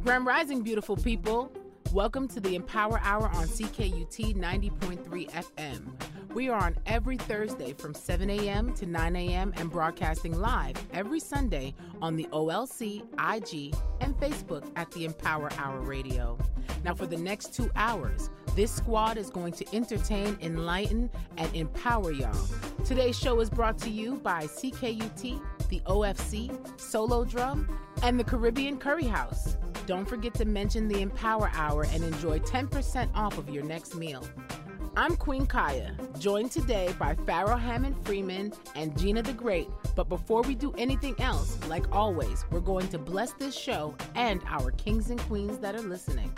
Grand Rising, beautiful people. Welcome to the Empower Hour on CKUT 90.3 FM. We are on every Thursday from 7 a.m. to 9 a.m. and broadcasting live every Sunday on the OLC, IG, and Facebook at the Empower Hour Radio. Now, for the next 2 hours, this squad is going to entertain, enlighten, and empower y'all. Today's show is brought to you by CKUT, the OFC, Solo Drum, and the Caribbean Curry House. Don't forget to mention the Empower Hour and enjoy 10% off of your next meal. I'm Queen Kaya, joined today by Pharaoh Hammond Freeman and Gina the Great. But before we do anything else, like always, we're going to bless this show and our kings and queens that are listening.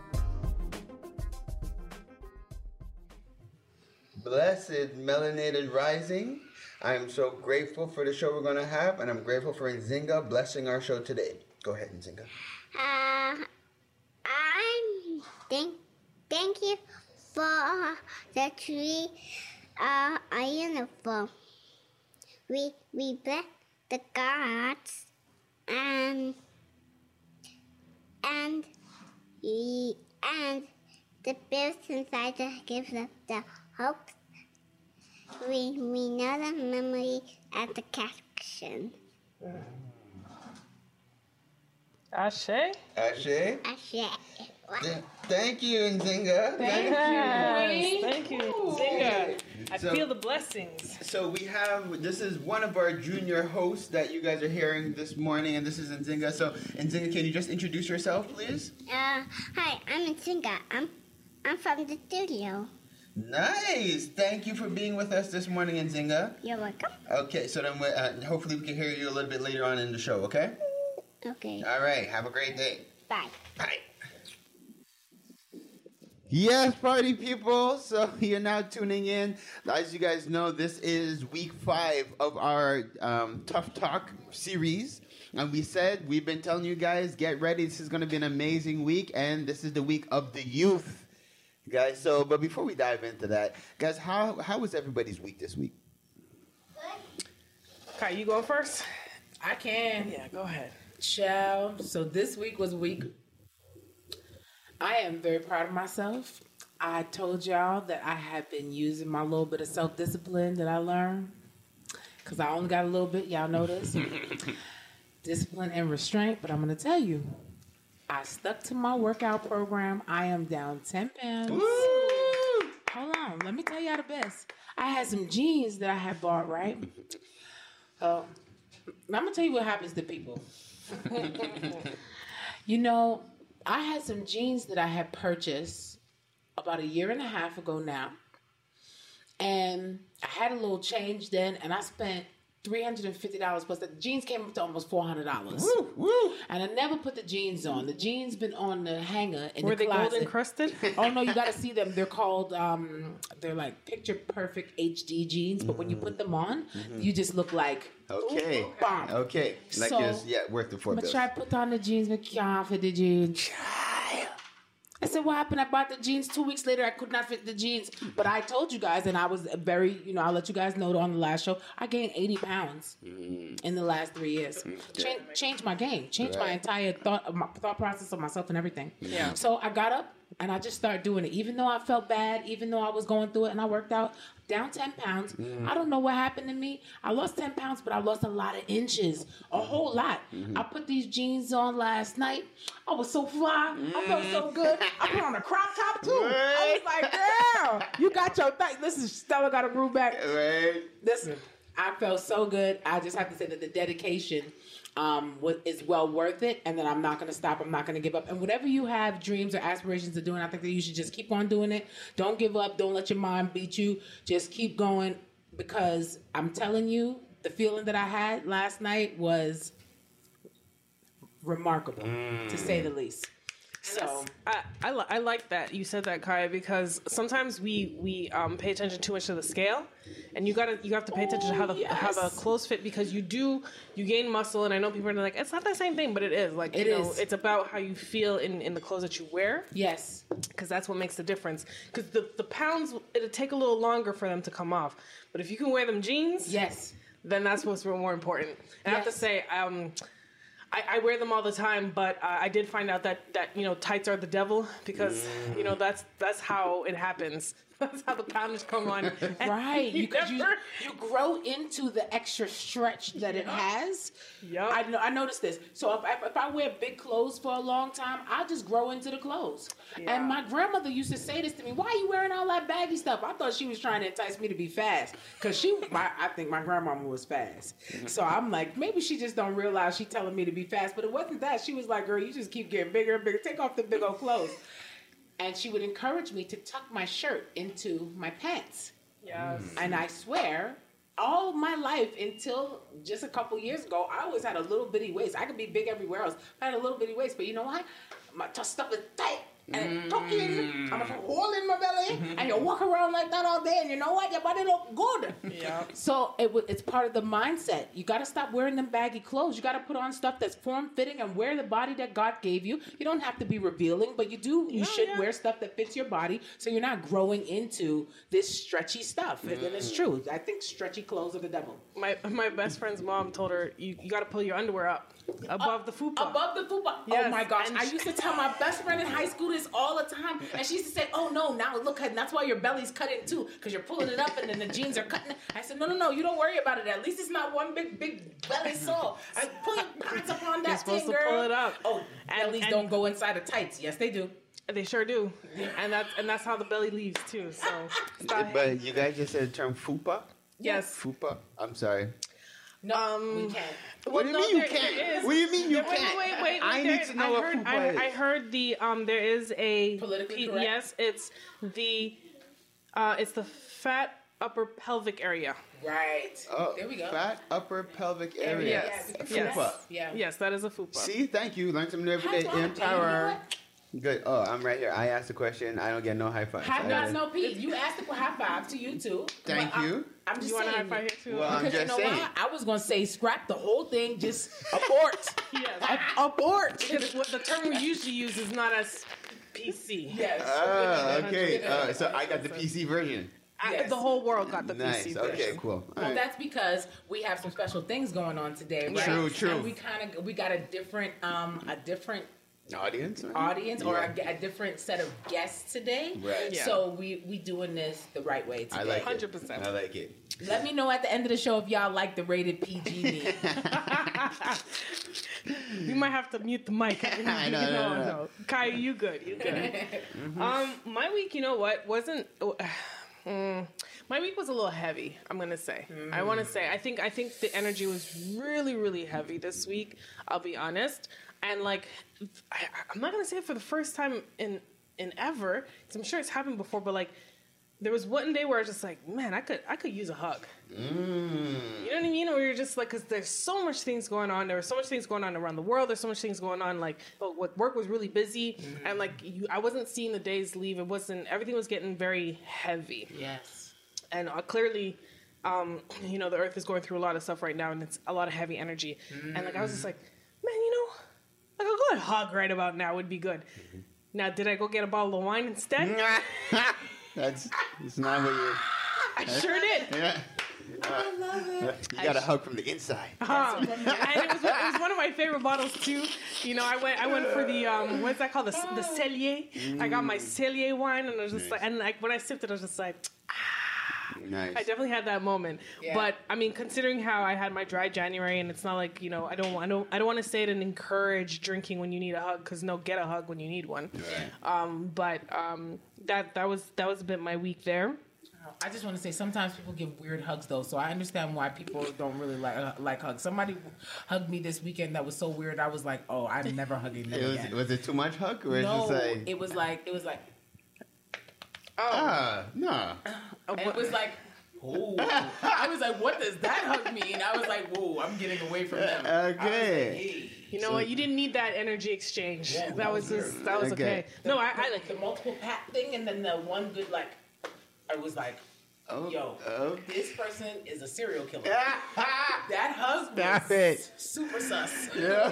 Blessed Melanated Rising. I am so grateful for the show we're going to have, and I'm grateful for Nzinga blessing our show today. Go ahead, Nzinga. Thank you for the tree uniform. We bless the gods and the birds inside that gives us the hope. We know the memory at the caption. Ashe? Ashe? Ashe. Thank you, Nzinga. Thank you, Nzinga. I So- feel the blessings. So this is one of our junior hosts that you guys are hearing this morning, and this is Nzinga. So, Nzinga, can you just introduce yourself, please? Hi, I'm Nzinga. I'm from the studio. Nice. Thank you for being with us this morning, Nzinga. You're welcome. Okay, so then hopefully we can hear you a little bit later on in the show, okay? Okay. All right. Have a great day. Bye. Bye. Yes, party people. So you're now tuning in. As you guys know, this is week 5 of our Tough Talk series. And we've been telling you guys, get ready. This is going to be an amazing week. And this is the week of the youth. Guys, but before we dive into that, guys, how was everybody's week this week? Okay, you go first? I can. Yeah, go ahead. Child. So this week was week. I am very proud of myself. I told y'all that I had been using my little bit of self-discipline that I learned. Because I only got a little bit. Y'all know this. Discipline and restraint. But I'm going to tell you, I stuck to my workout program. I am down 10 pounds. Woo! Hold on. Let me tell y'all the best. I had some jeans that I had bought, right? I'm going to tell you what happens to people. You know, I had some jeans that I had purchased about 1.5 years ago now. And I had a little change then, and I spent $350 plus the jeans came up to almost $400. Woo, woo. And I never put the jeans on. The jeans been on the hanger in Were the they closet. gold encrusted? Oh no, you got to see them. They're called they're like picture perfect HD jeans, but when you put them on, you just look like Okay. bomb. Okay. Like So, it's worth the $4 I'm gonna bills. try to put on the jeans, but can't fit the jeans. I said, what happened? I bought the jeans 2 weeks later. I could not fit the jeans. But I told you guys, and I was very, I'll let you guys know on the last show, I gained 80 pounds in the last 3 years. Changed my game. Changed my entire thought process of myself and everything. Yeah. So I got up and I just started doing it. Even though I felt bad, even though I was going through it and I worked out, down 10 pounds. I don't know what happened to me. I lost 10 pounds, but I lost a lot of inches. A whole lot. I put these jeans on last night. I was so fly. I felt so good. I put on a crop top too. I was like, damn, you got your thing. Listen, Stella got a groove back. Right. Listen, I felt so good. I just have to say that the dedication is well worth it, and then I'm not going to stop. I'm not going to give up. And whatever you have dreams or aspirations of doing, I think that you should just keep on doing it. Don't give up. Don't let your mind beat you. Just keep going, because I'm telling you, the feeling that I had last night was remarkable, to say the least. So I like that you said that, Kaya, because sometimes we pay attention too much to the scale, and you have to pay attention to how the clothes fit, because you gain muscle, and I know people are like, it's not the same thing, but it is. Like, it's about how you feel in the clothes that you wear. Yes, because that's what makes the difference. Because the pounds, it'll take a little longer for them to come off, but if you can wear them jeans, yes, then that's what's more important. And I have to say, I wear them all the time, but I did find out that tights are the devil because that's how it happens. That's how the poundage come on. Right, because you grow into the extra stretch that it has. Yep. I noticed this. So if I wear big clothes for a long time, I'll just grow into the clothes. Yeah. And my grandmother used to say this to me: "Why are you wearing all that baggy stuff?" I thought she was trying to entice me to be fast, because I think my grandmama was fast. So I'm like, maybe she just don't realize she telling me to be fast, but it wasn't that. She was like, "Girl, you just keep getting bigger and bigger. Take off the big old clothes." And she would encourage me to tuck my shirt into my pants. Yes. And I swear, all my life until just a couple years ago, I always had a little bitty waist. I could be big everywhere else. I had a little bitty waist, but you know what? My stuff is tight. And it tuck in, I'm a hole in my belly, and you walk around like that all day, and you know what? Your body look good. Yeah. So it's part of the mindset. You got to stop wearing them baggy clothes. You got to put on stuff that's form-fitting and wear the body that God gave you. You don't have to be revealing, but you should wear stuff that fits your body, so you're not growing into this stretchy stuff. And it's true. I think stretchy clothes are the devil. My best friend's mom told her, you got to pull your underwear up above the fupa. Above the fupa. Yes. Oh my gosh. And I used to tell my best friend in high school this all the time. And she used to say, "Oh no, now look, and that's why your belly's cut in too, because you're pulling it up and then the jeans are cutting it." I said, No, you don't worry about it. At least it's not one big belly sore. I pull your pants up on that You're supposed thing, to girl. pull it up. Oh, And- bellies and- don't go inside of tights. Yes, they do. They sure do. And that's how the belly leaves too. So stop. But you guys just said the term fupa? Yes. Fupa? I'm sorry. No, we can't. What do you mean you can't? What do you mean you can't? Wait. I need to know what fupa is. I heard there is a Politically correct? Yes, it's the fat upper pelvic area. Right. Oh, there we go. fat upper pelvic area. Yes. Fupa. Yeah. Yes, that is a fupa. See, thank you. Learn something new every High day. five, baby. Empower. Good. Oh, I'm right here. I asked the question. I don't get no high five. High fives, no peas. You asked for high five to you too. Thank But you. I'm just You want a saying. high five here too? Well, I'm Because just you know saying. what? I was gonna say scrap the whole thing, just abort. Yes. Abort. Because what the term we usually use is not as PC. Yes. Oh, okay. So I got the PC version. Yes. The whole world got the Nice. PC Okay, version. cool. All Well, right. that's because we have some special things going on today, right? True. And we got a different Audience? audience or Yeah. a different set of guests today. Right. Yeah. So we doing this the right way today. I like 100%. it. I like it. Let me know at the end of the show if y'all like the rated PG me. We might have to mute the mic. I know, no. Kai, you good. You good. My week, you know what, wasn't... my week was a little heavy, I'm going to say. I want to say, I think the energy was really, really heavy this week, I'll be honest. And like, I'm not going to say it for the first time in ever, because I'm sure it's happened before, but like, there was one day where I was just like, man, I could use a hug. You know what I mean? Or you're just like, because there's so much things going on. There were so much things going on around the world. There's so much things going on. Like, work was really busy, and like, I wasn't seeing the days leave. Everything was getting very heavy. Yes. And clearly, the earth is going through a lot of stuff right now, and it's a lot of heavy energy. And like, I was just like, man, like a good hug right about now would be good. Now, did I go get a bottle of wine instead? It's not what you. I sure did. Yeah. I love it. You got a hug from the inside. And it was one of my favorite bottles too. I went for the what's that called, the Cellier. I got my Cellier wine, and I was just like, and like when I sipped it, I was just like, Nice. I definitely had that moment. Yeah. But I mean, considering how I had my dry January, and it's not like, I don't want to say it and encourage drinking when you need a hug, because no, get a hug when you need one. Right. Mm-hmm. That was a bit my week there. I just want to say sometimes people give weird hugs though, so I understand why people don't really like hugs. Somebody hugged me this weekend that was so weird. I was like, oh, I'm never hugging them again. Was it too much hug, or No, is it it was like no? it was like. Oh, I was like, what does that hug mean? I was like, whoa, I'm getting away from them. Okay. I was like, hey. You know what? You didn't need that energy exchange. Yeah, that was okay. Okay. No, I like the multiple pat thing, and then the one good like. I was like, yo, this person is a serial killer. That hug Stop was it. super sus. Yeah.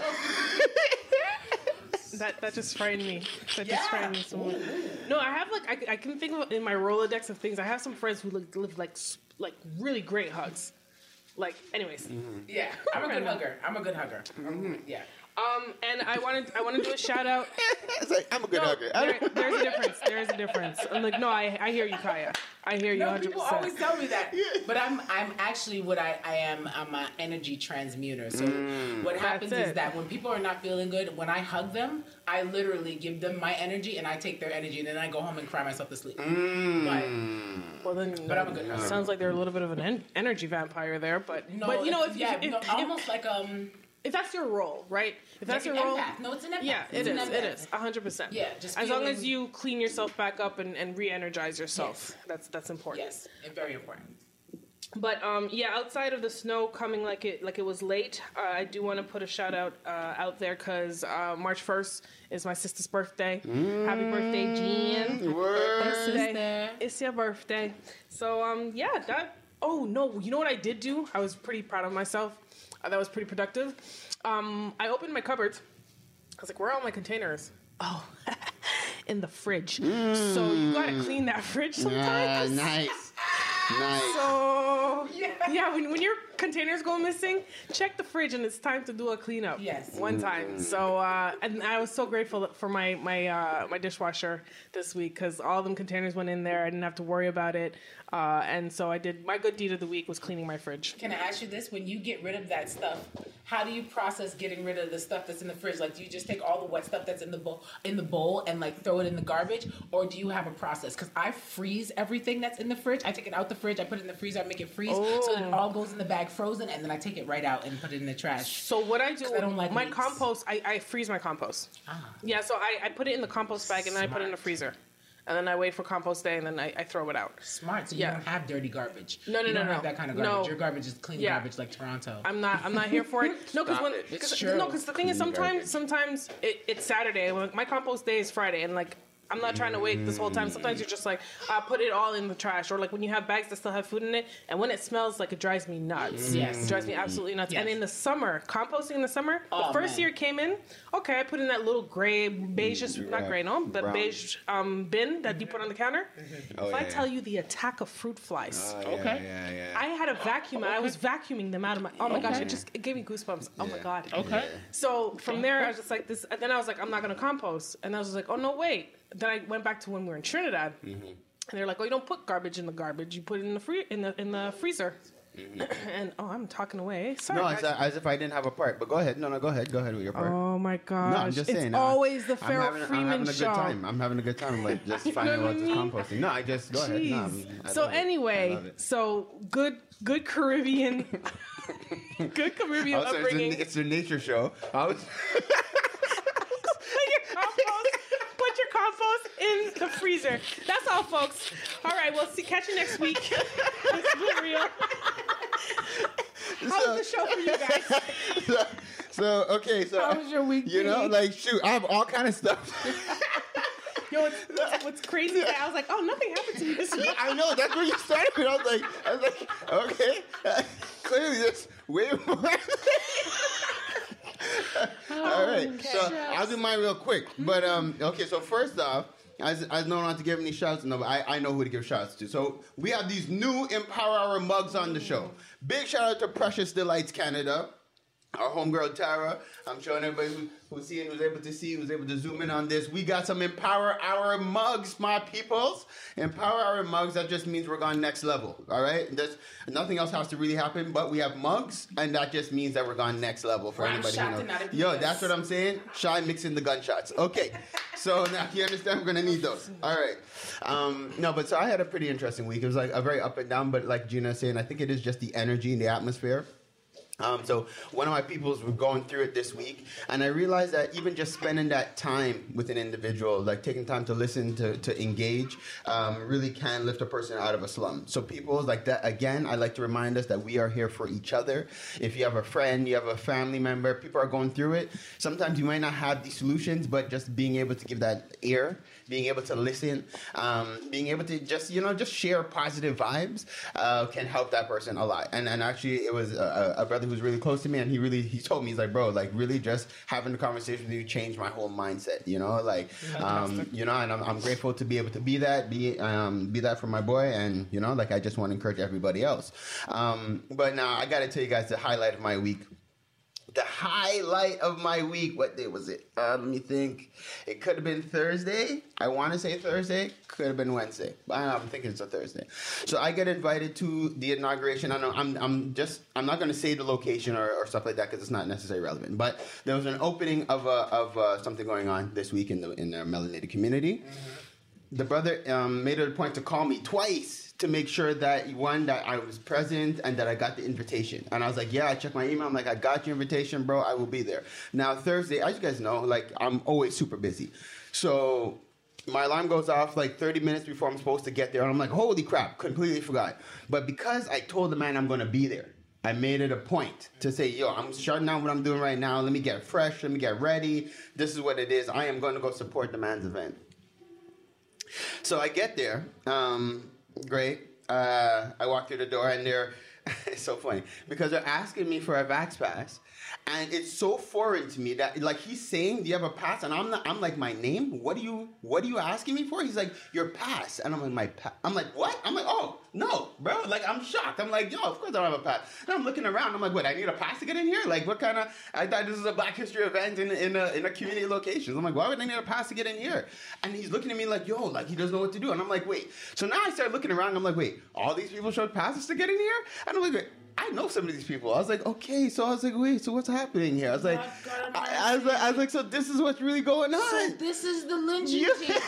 that just frightened me. That Yeah. just frightened me so much. No, I have like I can think of in my Rolodex of things. I have some friends who live like really great hugs. Like, anyways. Yeah, I'm a good hugger. Yeah. And I want to do a shout out. It's like, I'm a good hugger. There's a difference. There is a difference. I'm like, no, I hear you, Kaya. I hear you 100%. People always tell me that, but I'm actually what I am. I'm an energy transmuter. So what happens is that when people are not feeling good, when I hug them, I literally give them my energy and I take their energy, and then I go home and cry myself to sleep. But I'm a good hugger. Sounds like they're a little bit of an energy vampire there, but No, but you know, almost like if that's your role, right? If that's like your an role, empath. No, it's an empath. yeah, it is 100%. Yeah, just as long feeling- as you clean yourself back up and re-energize yourself, that's important. Yes, and very important. But outside of the snow coming like it was late, I do want to put a shout out out there because March 1st is my sister's birthday. Happy birthday, Jean! Sister. It's your birthday. So that. Oh no, you know what I did do? I was pretty proud of myself. That was pretty productive. I opened my cupboards. I was like, where are all my containers? Oh, in the fridge. So you gotta clean that fridge sometimes. Nice. So yeah, when your containers go missing, check the fridge, and it's time to do a cleanup. Yes. One time. So and I was so grateful for my dishwasher this week because all them containers went in there. I didn't have to worry about it. And so I did. My good deed of the week was cleaning my fridge. Can I ask you this? When you get rid of that stuff, how do you process getting rid of the stuff that's in the fridge? Like, do you just take all the wet stuff that's in the bowl and like throw it in the garbage, or do you have a process? Because I freeze everything that's in the fridge. I take it out the fridge, I put it in the freezer, I make it freeze, so that it all goes in the bag frozen, and then I take it right out and put it in the trash. So what I do, I don't like my meats. compost, I freeze my compost. Yeah, so I put it in the compost bag and then I put it in the freezer. And then I wait for compost day, and then I throw it out. Smart. So you don't have dirty garbage. No. You don't have that kind of garbage. No. Your garbage is clean garbage like Toronto. I'm not here for it. No, because the thing is, sometimes it's Saturday. My compost day is Friday, and like I'm not trying to wait this whole time. Sometimes you're just like, put it all in the trash, or like when you have bags that still have food in it, and when it smells, like it drives me nuts. Yes, it drives me absolutely nuts. Yes. And in the summer, composting in the summer, the first year it came in. Okay, I put in that little gray, beige, not gray, no, the beige bin that you put on the counter. If I tell you the attack of fruit flies, I had a vacuum. I was vacuuming them out of my. Oh my gosh, it gave me goosebumps. Oh my god. Okay. So from there, I was just like this. And then I was like, I'm not gonna compost. And I was just like, oh no, wait. Then I went back to when we were in Trinidad, and they're like, "Oh, you don't put garbage in the garbage; you put it in the freezer." And I'm talking away. Sorry. No, it's as if I didn't have a part. But go ahead. No, go ahead. Go ahead with your part. Oh my gosh! No, I'm just saying. It's always the Pharaoh Freeman show. I'm having a good time. Like just finding out what's composting. No, I just go ahead. No, so anyway, so good Caribbean, good Caribbean also, upbringing. It's a nature show. Put your compost in the freezer. That's all, folks. All right, we'll catch you next week. It's been real. How was the show for you guys? So how was your week? You know, like shoot, I have all kind of stuff. Yo, what's crazy is that I was like, oh, nothing happened to me this week. I know, that's where you started. I was like, okay, clearly there's way more. All right, so I'll do mine real quick. But okay, so first off, I don't want to give any shouts. No, but I know who to give shouts to. So we have these new Empower Hour mugs on the show. Big shout out to Precious Delights Canada. Our homegirl Tara. I'm showing everybody who's able to zoom in on this. We got some Empower Hour mugs, my peoples. Empower Hour mugs, that just means we're gone next level. All right? Nothing else has to really happen, but we have mugs, and that just means that we're gone next level for anybody who knows. Yo, that's what I'm saying. Shy mixing the gunshots. Okay. So now you understand we're gonna need those. All right. So I had a pretty interesting week. It was like a very up and down, but like Gina's saying, I think it is just the energy and the atmosphere. So one of my peoples were going through it this week, and I realized that even just spending that time with an individual, like taking time to listen, to engage, really can lift a person out of a slum. So people like that, again, I like to remind us that we are here for each other. If you have a friend, you have a family member, people are going through it. Sometimes you might not have the solutions, but just being able to give that ear, being able to listen, being able to just share positive vibes can help that person a lot. And actually, it was a brother who's really close to me, and he told me, he's like, bro, like really just having the conversation with you changed my whole mindset, and I'm grateful to be able to be that for my boy, and I just want to encourage everybody else. But now I got to tell you guys the highlight of my week. the highlight of my week. What day was it? Let me think. It could have been Thursday. I want to say Thursday. Could have been Wednesday. But I'm thinking it's a Thursday. So I get invited to the inauguration. I know I'm not going to say the location or stuff like that because it's not necessarily relevant. But there was an opening of something going on this week in the melanated community. The brother made it a point to call me twice to make sure that, one, that I was present and that I got the invitation. And I was like, yeah, I checked my email. I'm like, I got your invitation, bro. I will be there. Now, Thursday, as you guys know, like, I'm always super busy. So my alarm goes off like 30 minutes before I'm supposed to get there. And I'm like, holy crap, completely forgot. But because I told the man I'm going to be there, I made it a point to say, yo, I'm shutting down what I'm doing right now. Let me get fresh. Let me get ready. This is what it is. I am going to go support the man's event. So I get there. Great. I walk through the door and it's so funny because they're asking me for a Vax pass, and it's so foreign to me that, like, he's saying, "Do you have a pass?" And I'm like, "My name? What are you asking me for?" He's like, "Your pass," and I'm like, "My pass." I'm like, "What?" I'm like, "Oh no, bro!" Like, I'm shocked. I'm like, "Yo, of course I don't have a pass." And I'm looking around. I'm like, "What? I need a pass to get in here? Like, what kind of?" I thought this was a Black History event in a community location. I'm like, "Why would I need a pass to get in here?" And he's looking at me like, "Yo, like he doesn't know what to do." And I'm like, "Wait." So now I start looking around. I'm like, "Wait, all these people showed passes to get in here?" And I'm like, "Wait, I know some of these people." I was like, "Okay." So I was like, "Wait, so what's happening here?" I was like, I was like, "So this is what's really going on." So this is the lynching team.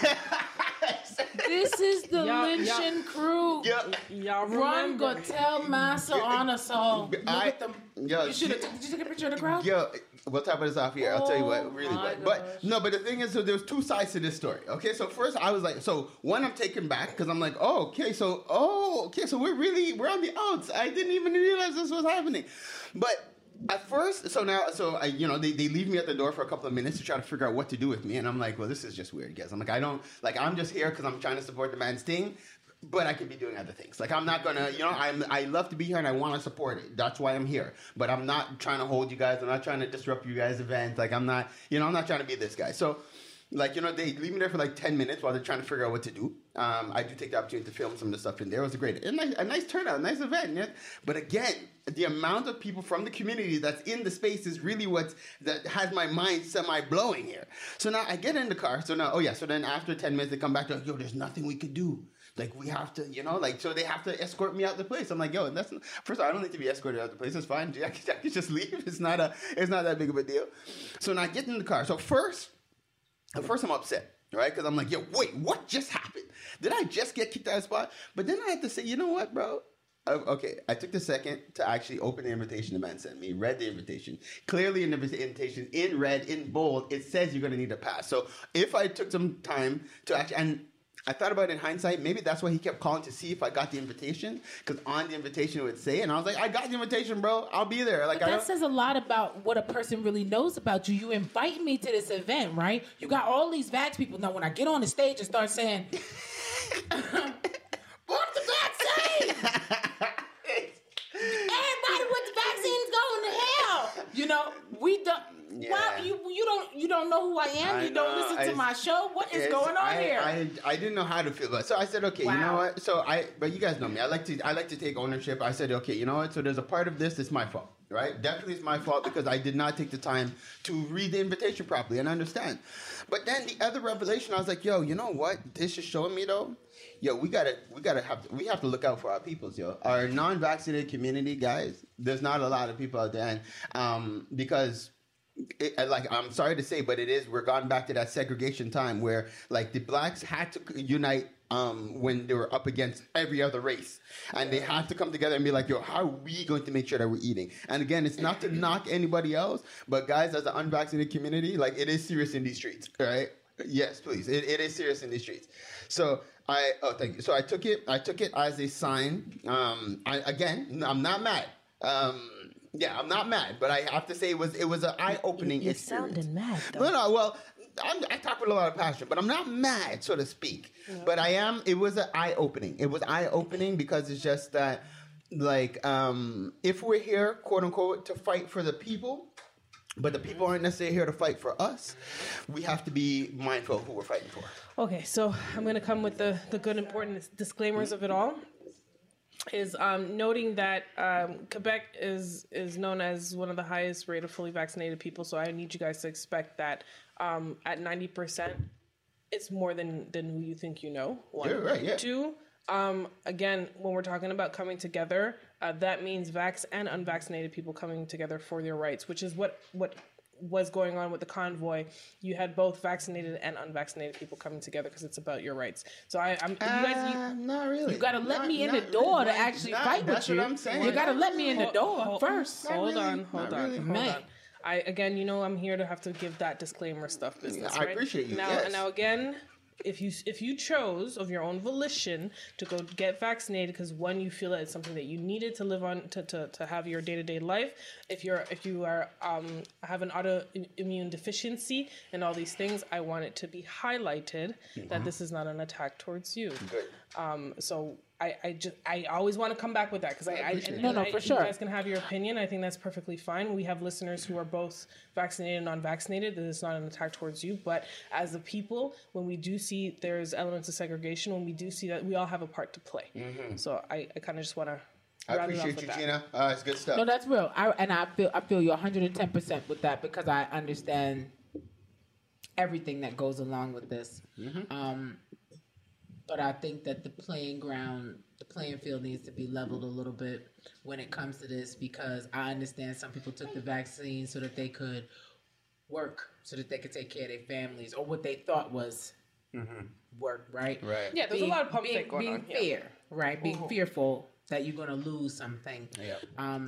This is the lynching crew. Y'all Run, remember? go tell Massa on us all. Look at them. Did you take a picture of the crowd? Yo, we'll top this off here. I'll tell you what, really. my But the thing is, so there's two sides to this story. Okay, so first I was like, so one, I'm taken back because I'm like, so we're on the outs. I didn't even realize this was happening. But at first, they leave me at the door for a couple of minutes to try to figure out what to do with me, and I'm like, well, this is just weird, guys. I'm like, I'm just here because I'm trying to support the man's thing. But I could be doing other things. Like, I'm not gonna, I love to be here and I want to support it. That's why I'm here. But I'm not trying to hold you guys. I'm not trying to disrupt you guys' event. Like, I'm not trying to be this guy. So, like, they leave me there for like 10 minutes while they're trying to figure out what to do. I do take the opportunity to film some of the stuff in there. It was a nice turnout, a nice event. Yeah? But again, the amount of people from the community that's in the space is really that has my mind semi-blowing here. So now I get in the car. So then after 10 minutes, they come back to, yo, there's nothing we could do. Like, we have to, so they have to escort me out the place. I'm like, yo, first of all, I don't need to be escorted out the place. It's fine. I can just leave. It's not that big of a deal. So now I get in the car. So first I'm upset, right? Because I'm like, yo, wait, what just happened? Did I just get kicked out of the spot? But then I had to say, you know what, bro? Okay, I took the second to actually open the invitation the man sent me, read the invitation. Clearly in the invitation, in red, in bold, it says you're going to need a pass. So if I took some time to actually, and I thought about it in hindsight, maybe that's why he kept calling to see if I got the invitation, because on the invitation it would say, and I was like, I got the invitation, bro. I'll be there. Like, that says a lot about what a person really knows about you. You invite me to this event, right? You got all these Vax people. Now, when I get on the stage and start saying, "What the vaccine? Everybody with the vaccine's going to hell." We don't. Yeah. Wow, you don't know who I am. You don't listen to my show. What is going on here? I didn't know how to feel about it. So I said, okay, wow. You know what? So but you guys know me. I like to take ownership. I said, okay, you know what? So there's a part of this that's my fault, right? Definitely it's my fault because I did not take the time to read the invitation properly and understand. But then the other revelation, I was like, yo, you know what? This is showing me though. Yo, we have to look out for our peoples, yo. Our non-vaccinated community, guys. There's not a lot of people out there, and because. I'm sorry to say, but we're gone back to that segregation time where, like, the blacks had to unite when they were up against every other race. And they had to come together and be like, yo, how are we going to make sure that we're eating? And again, it's not to knock anybody else, but guys, as an unvaccinated community, like, it is serious in these streets, right? Yes, please. It is serious in these streets. So thank you. So I took it as a sign. I'm not mad. Yeah, I'm not mad, but I have to say it was an eye-opening experience. You're sounding mad, though. No, well, I talk with a lot of passion, but I'm not mad, so to speak. Yeah. But I am. It was an eye-opening. It was eye-opening because it's just that, like, if we're here, quote unquote, to fight for the people, but the people aren't necessarily here to fight for us, we have to be mindful of who we're fighting for. Okay, so I'm going to come with the good, important disclaimers of it all. is noting that Quebec is known as one of the highest rate of fully vaccinated people. So I need you guys to expect that at 90%, it's more than who you think you know. One. You're right, yeah. Two, again, when we're talking about coming together, that means vax and unvaccinated people coming together for their rights, which is what was going on with the convoy. You had both vaccinated and unvaccinated people coming together because it's about your rights. So you guys, not really. You gotta let me in the door to actually fight with you. That's what I'm saying. You gotta let me in the door first. Hold on. Man. Again, I'm here to have to give that disclaimer stuff business. I right? appreciate you. Now, yes. now again, if you chose of your own volition to go get vaccinated because one, you feel that it's something that you needed to live on to have your day-to-day life. If you are have an autoimmune deficiency and all these things, I want it to be highlighted that this is not an attack towards you. Good. So I always want to come back with that because for sure. You guys can have your opinion. I think that's perfectly fine. We have listeners who are both vaccinated and unvaccinated. That is not an attack towards you. But as a people, when we do see there's elements of segregation, when we do see that, we all have a part to play. So I kind of just want to. I appreciate you, Gina. It's good stuff. No, that's real. I feel you 110% with that because I understand everything that goes along with this. But I think that the playing field needs to be leveled a little bit when it comes to this because I understand some people took the vaccine so that they could work, so that they could take care of their families or what they thought was work, right? Right. Yeah, there's a lot of pump fake going on. Being fear, right? Being fearful that you're going to lose something. Yeah.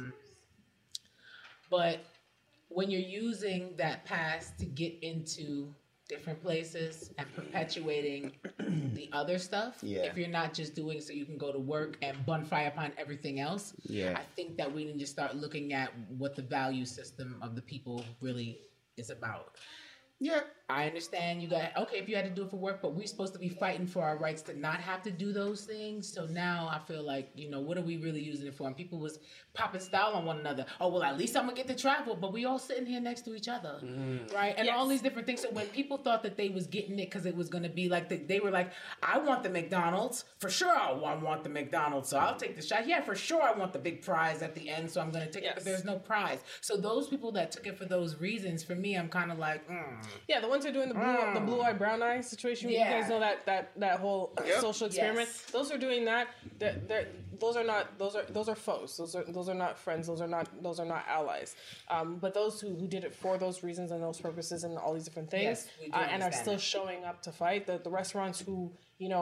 But when you're using that pass to get into different places and perpetuating the other stuff, if you're not just doing so you can go to work and bonfire upon everything else, I think that we need to start looking at what the value system of the people really is about. Yeah. I understand you got, if you had to do it for work, but we're supposed to be fighting for our rights to not have to do those things. So now I feel like, what are we really using it for? And people was popping style on one another. Oh, well, at least I'm going to get to travel, but we all sitting here next to each other, right? And all these different things. So when people thought that they was getting it because it was going to be like, they were like, I want the McDonald's. For sure I want the McDonald's, so I'll take the shot. Yeah, for sure I want the big prize at the end, so I'm going to take it, but there's no prize. So those people that took it for those reasons, for me, I'm kind of like, Yeah, the ones who are doing the blue eye, brown eye situation. You guys know that whole social experiment. Yes. Those who are doing that, those are foes. Those are not friends. Those are not allies. But those who did it for those reasons and those purposes and all these different things, and are still showing up to fight. The restaurants who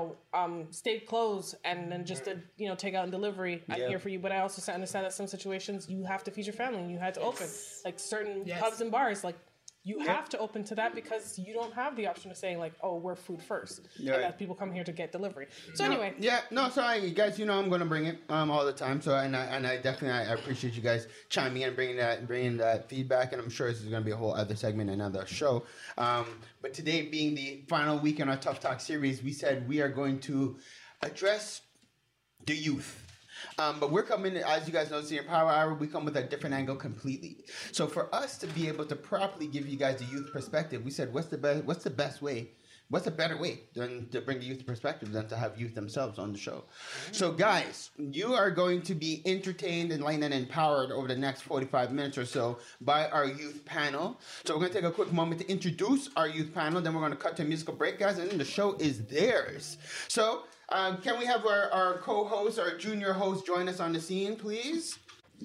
stayed closed and then just did take out and delivery. I'm here for you, but I also understand that some situations you have to feed your family and you had to open like certain pubs and bars like. You have to open to that because you don't have the option of saying like, "Oh, we're food first," and that people come here to get delivery. So anyway, sorry, guys. I'm going to bring it all the time. So and I definitely I appreciate you guys chiming in, bringing that feedback, and I'm sure this is going to be a whole other segment, another show. But today being the final week in our Tough Talk series, we said we are going to address the youth. But we're coming, as you guys know, it's the Empower Hour. We come with a different angle completely. So for us to be able to properly give you guys the youth perspective, we said, what's the best way? What's a better way than to bring the youth perspective than to have youth themselves on the show? So guys, you are going to be entertained, enlightened, and empowered over the next 45 minutes or so by our youth panel. So we're going to take a quick moment to introduce our youth panel. Then we're going to cut to a musical break, guys, and then the show is theirs. So can we have our co-host, our junior host, join us on the scene, please?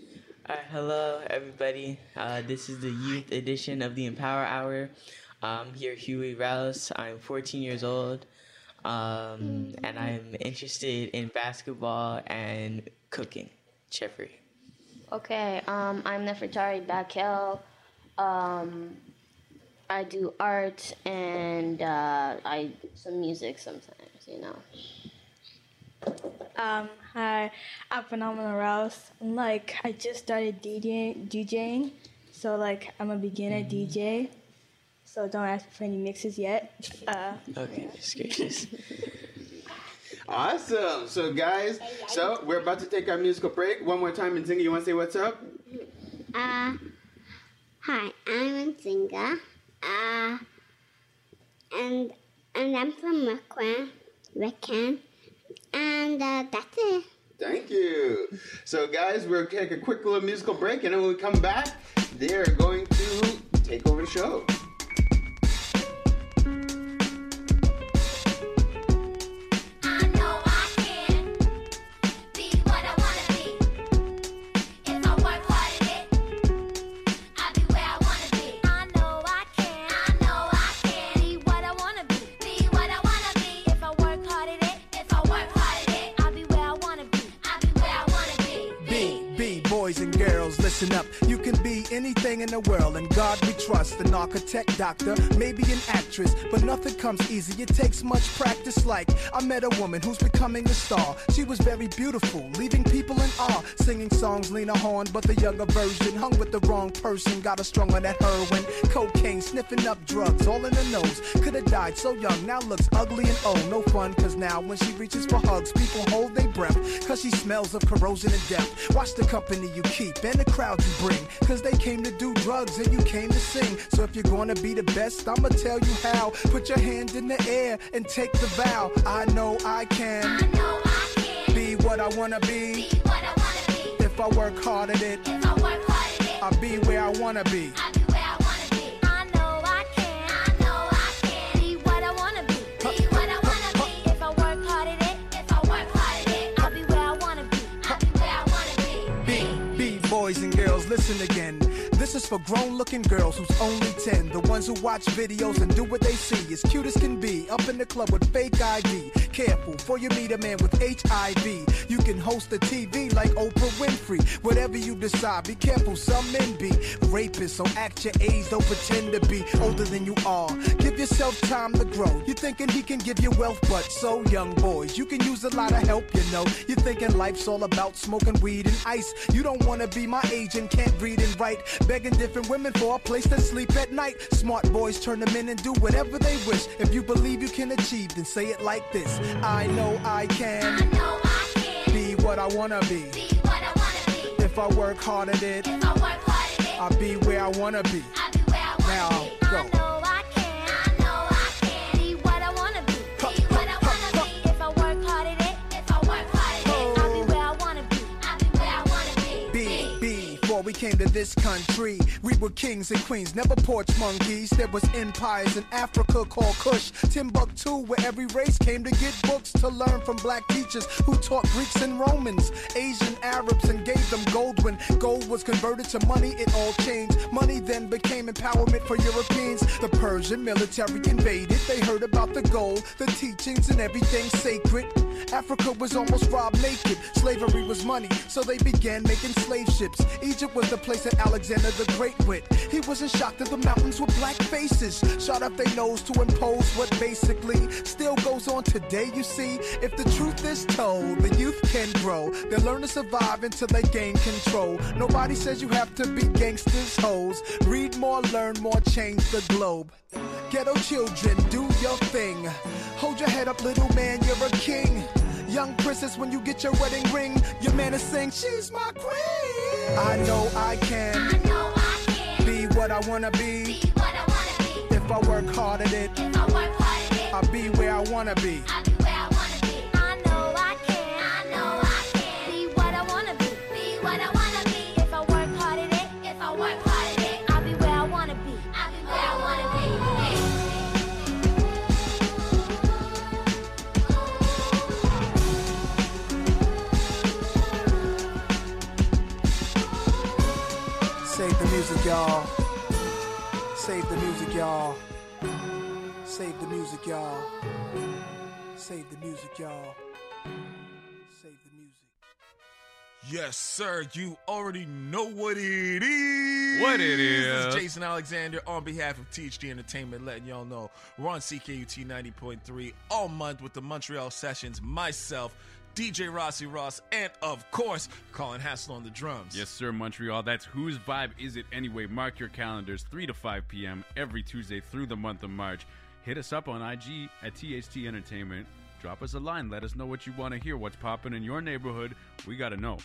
Hello, everybody. This is the youth edition of the Empower Hour. I'm here, Huey Rouse. I'm 14 years old, and I'm interested in basketball and cooking. Jeffrey. Okay, I'm Nefertari Bakel. I do art and some music sometimes, Hi, I'm Phenomenal Rouse. I just started DJing, so I'm a beginner DJ. So don't ask for any mixes yet. Okay, just gracious. Awesome. So guys, we're about to take our musical break. One more time, Nzinga, you want to say what's up? Hi, I'm Nzinga. And I'm from Rickham. And that's it. Thank you. So, guys, we'll take a quick little musical break, and then when we come back, they're going to take over the show. Boys and girls, listen up. You can be anything in the world, and God we trust. An architect, doctor, maybe an actress, but nothing comes easy. It takes much practice. Like I met a woman who's becoming a star. She was very beautiful, leaving people in awe. Singing songs, Lena Horne, but the younger version. Hung with the wrong person, got her strung on that heroin, cocaine, sniffing up drugs, all in the nose. Could have died so young, now looks ugly and old. No fun, cause now when she reaches for hugs, people hold their breath, cause she smells of corrosion and death. Watch the company you keep and the crowd you bring, cause they came to do drugs and you came to sing. So if you're gonna be the best, I'ma tell you how. Put your hand in the air and take the vow. I know I can, I know I can be what I wanna be. be what I wanna be. If I work hard at it, If I work hard at it, I'll be where I wanna be. I'll be where I wanna be. I know I can. I know I can be what I wanna be. Be what I wanna be. If I work hard at it, if I work hard at it, I'll be where I wanna be. I'll be where I wanna be. Boys and girls, listen again. This is for grown-looking girls who's only 10. The ones who watch videos and do what they see. As cute as can be, up in the club with fake ID. Careful, for you meet a man with HIV. You can host a TV like Oprah Winfrey. Whatever you decide, be careful, some men be rapists. So act your age, don't pretend to be older than you are. Give yourself time to grow. You're thinking he can give you wealth, but so young boys, you can use a lot of help, you know. You're thinking life's all about smoking weed and ice. You don't want to be my age and can't read and write. Begging different women for a place to sleep at night. Smart boys turn them in and do whatever they wish. If you believe you can achieve, then say it like this. I know I can, I know I can be what I wanna be. be what I wanna be. If I work hard at it, If I work hard at it, I'll be where I wanna be. I'll be where I wanna Now, be. go. I know I can. I know I can be what I wanna be. Be what I wanna be. If I work hard at it, if I work hard at it, I'll be where I wanna be. I'll be where I wanna be. Before we came to this country, we were kings and queens, never porch monkeys. There was empires in Africa called Kush, Timbuktu, where every race came to get books to learn from black teachers who taught Greeks and Romans, Asian Arabs, and gave them gold. When gold was converted to money, it all changed. Money then became empowerment for Europeans. The Persian military invaded. They heard about the gold, the teachings, and everything sacred. Africa was almost robbed naked. Slavery was money, so they began making slave ships. Egypt was the place that Alexander the Great went. He wasn't shocked that the mountains were black faces, shot up their nose to impose what basically still goes on today. You see, if the truth is told, the youth can grow. They learn to survive until they gain control. Nobody says you have to be gangsters, hoes. Read more, learn more, change the globe. Ghetto children, do your thing. Hold your head up, little man, you're a king. Young princess, when you get your wedding ring, your man is saying, she's my queen. I know I can, I know I can be what I wanna be. be what I wanna be. If I work hard at it, If I work hard at it, I'll be where I wanna be. I'll be where I wanna be. I know I can. I know I can be what I wanna be. Be what I wanna be. If I work hard at it, if I work hard at it, I'll be where I wanna be. I'll be where I wanna be. Save the music, y'all. Save the music, y'all. Save the music, y'all. Save the music, y'all. Save the music. Yes, sir. You already know what it is. What it This is. is Jason Alexander on behalf of THG Entertainment, letting y'all know we're on CKUT 90.3 all month with the Montreal Sessions, myself, DJ Rossi Ross, and of course, Colin Hassel on the drums. Yes, sir, Montreal. That's Whose Vibe Is It Anyway? Mark your calendars, 3 to 5 p.m. every Tuesday through the month of March. Hit us up on IG at THT Entertainment. Drop us a line. Let us know what you want to hear. What's popping in your neighborhood? We got to know.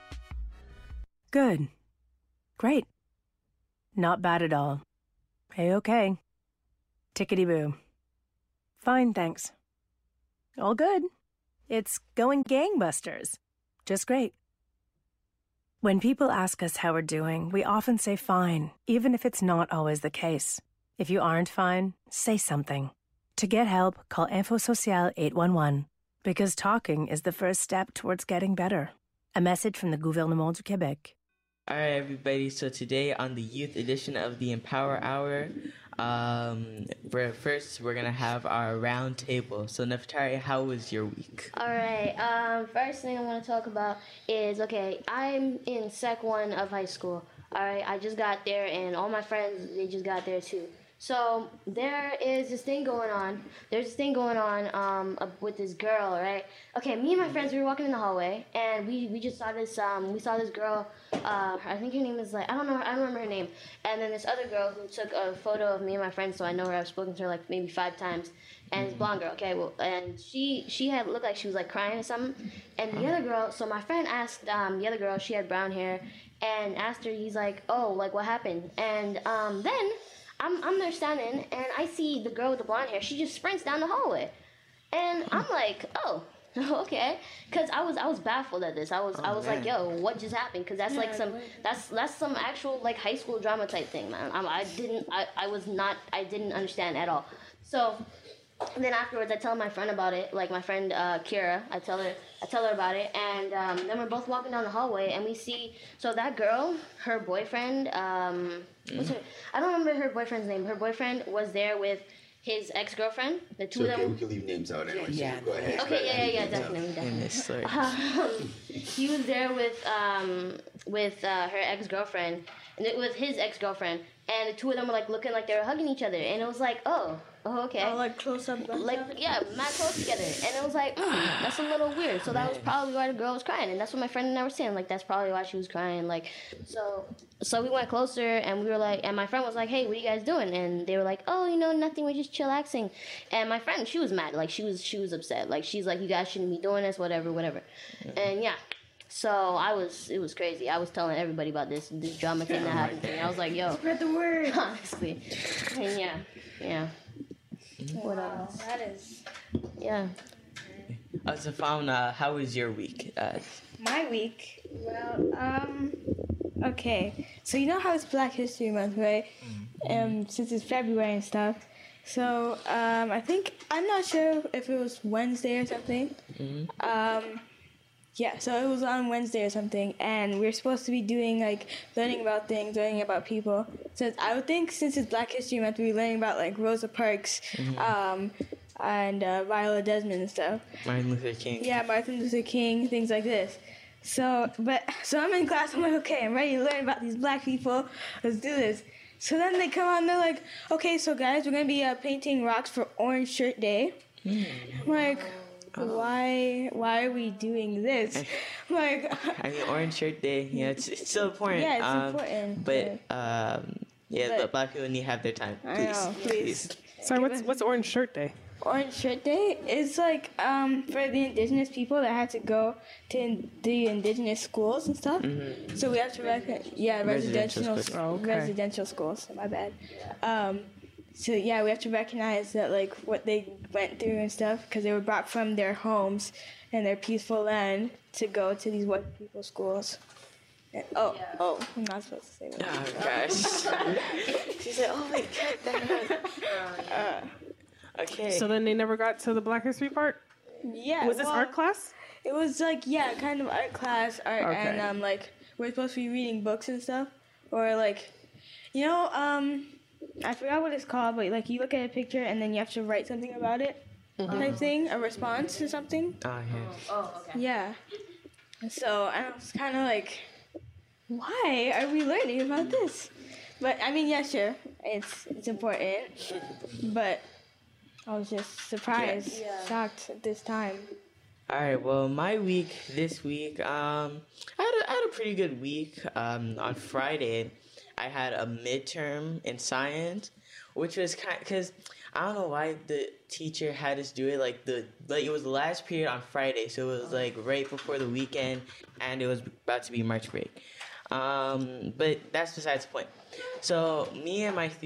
Good. Great. Not bad at all. A-okay. Tickety-boo. Fine, thanks. All good. It's going gangbusters. Just great. When people ask us how we're doing, we often say fine, even if it's not always the case. If you aren't fine, say something. To get help, call Info Social 811, because talking is the first step towards getting better. A message from the Gouvernement du Québec. All right, everybody. So today on the youth edition of the Empower Hour, we're gonna have our round table. So Nefertari, how was your week? All right. First thing I want to talk about is, okay, I'm in Sec 1 of high school. All right, I just got there, and all my friends, they just got there too. So there is this thing going on. There's this thing going on with this girl, right? Okay, me and my friends, we were walking in the hallway, and we just saw this girl. I think her name is I don't remember her name. And then this other girl who took a photo of me and my friends, so I know her. I've spoken to her like maybe 5 times. And this blonde girl, okay, well, and she had looked like she was like crying or something. And the other girl, so my friend asked the other girl, she had brown hair, and asked her, he's like, oh, like what happened? And then I'm there standing, and I see the girl with the blonde hair. She just sprints down the hallway, and I'm like, oh, okay, because I was baffled at this. I was like, yo, what just happened? Because that's like that's some actual like high school drama type thing, man. I didn't understand at all. So then afterwards, I tell my friend about it, like my friend Kira. I tell her about it, and then we're both walking down the hallway, and we see, so that girl, her boyfriend, what's her? I don't remember her boyfriend's name. Her boyfriend was there with his ex-girlfriend. The two of them. We can leave names out anyway. Yeah. So go ahead. Okay, yeah, definitely. In this story. He was there with her ex-girlfriend, and it was his ex-girlfriend, and the two of them were like looking like they were hugging each other, and it was like, oh, okay. Oh, like close up. Like, yeah, mad close together. And it was like, that's a little weird. So that was probably why the girl was crying. And that's what my friend and I were saying. Like, that's probably why she was crying. Like, so we went closer, and we were like, and my friend was like, hey, what are you guys doing? And they were like, oh, nothing. We're just chillaxing. And my friend, she was mad. Like, she was upset. Like, she's like, you guys shouldn't be doing this, whatever. And yeah. So it was crazy. I was telling everybody about this drama thing that happened to me. I was like, yo. Spread the word. Honestly. And yeah. What else? That is. Yeah. So Fauna, how was your week? My week? Well, okay. So you know how it's Black History Month, right? Since it's February and stuff. So, I think, I'm not sure if it was Wednesday or something. Yeah, so it was on Wednesday or something, and we were supposed to be doing, like, learning about things, learning about people. So I would think since it's Black History Month, we'd be learning about, like, Rosa Parks, and Viola Desmond and stuff. Martin Luther King. Yeah, Martin Luther King, things like this. So I'm in class, I'm like, okay, I'm ready to learn about these black people, let's do this. So then they come on, they're like, okay, so guys, we're going to be painting rocks for Orange Shirt Day. I'm like, why are we doing this? Like, I mean, Orange Shirt Day, it's so important. Yeah, it's important. But the black people need to have their time. Please. I know, please. Sorry, what's Orange Shirt Day? Orange Shirt Day is like for the indigenous people that had to go to the indigenous schools and stuff. So we have to residential schools. Oh, okay. Residential schools. My bad. So yeah, we have to recognize that like what they went through and stuff because they were brought from their homes and their peaceful land to go to these white people schools. And, I'm not supposed to say that. Oh gosh. She said, "Oh wait, cut that." Okay. So then they never got to the Black History part? Yeah. Was this art class? It was like, kind of art class, and like we're supposed to be reading books and stuff, or like, I forgot what it's called, but like you look at a picture and then you have to write something about it, type thing, a response to something. Oh yeah. Oh, okay. Yeah. So I was kind of like, why are we learning about this? But I mean, yeah, sure, it's important, but I was just surprised, shocked at this time. All right. Well, my week this week, I had a pretty good week. On Friday, I had a midterm in science, which was because I don't know why the teacher had us do it like it was the last period on Friday, so it was like right before the weekend, and it was about to be March break. But that's besides the point. So me and my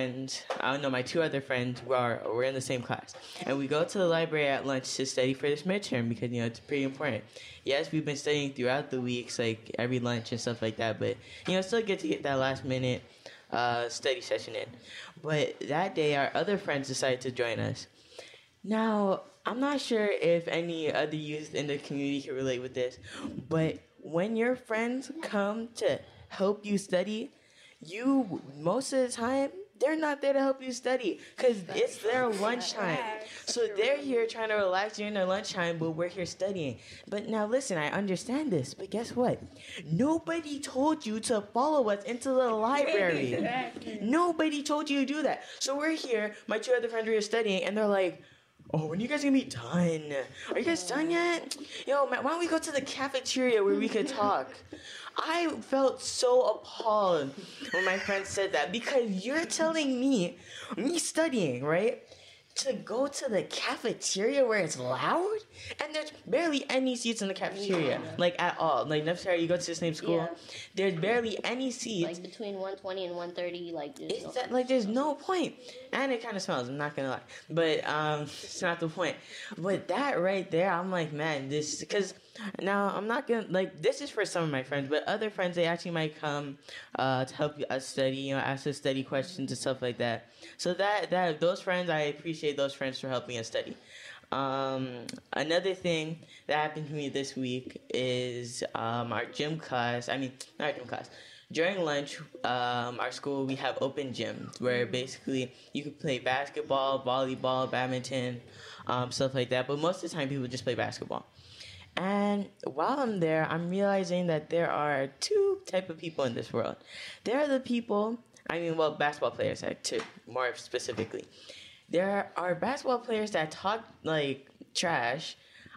my two other friends, we're in the same class, and we go to the library at lunch to study for this midterm because it's pretty important. Yes, we've been studying throughout the weeks, like every lunch and stuff like that, but it's still good to get that last minute study session in. But that day, our other friends decided to join us. Now, I'm not sure if any other youth in the community can relate with this, but when your friends come to help you study, most of the time, they're not there to help you study because it's their lunchtime. So they're here trying to relax during their lunchtime, but we're here studying. But now listen, I understand this, but guess what? Nobody told you to follow us into the library. Nobody told you to do that. So we're here, my two other friends are here studying, and they're like, oh, when are you guys gonna be done? Are you guys done yet? Yo, man, why don't we go to the cafeteria where we could talk? I felt so appalled when my friend said that because you're telling me studying, right? To go to the cafeteria where it's loud? And there's barely any seats in the cafeteria, like at all. Like, necessarily, you go to the same school, there's barely any seats. Like between 120 and 130, there's no point. And it kind of smells, I'm not gonna lie. But it's not the point. But that right there, I'm like, man, because now I'm not gonna, this is for some of my friends, but other friends, they actually might come to help us study, ask us study questions and stuff like that. So that those friends, I appreciate those friends for helping us study. Another thing that happened to me this week is our gym class. I mean, not our gym class. During lunch, our school, we have open gyms where basically you can play basketball, volleyball, badminton, stuff like that. But most of the time, people just play basketball. And while I'm there, I'm realizing that there are two type of people in this world. There are the people, basketball players, too, more specifically. There are basketball players that talk, trash,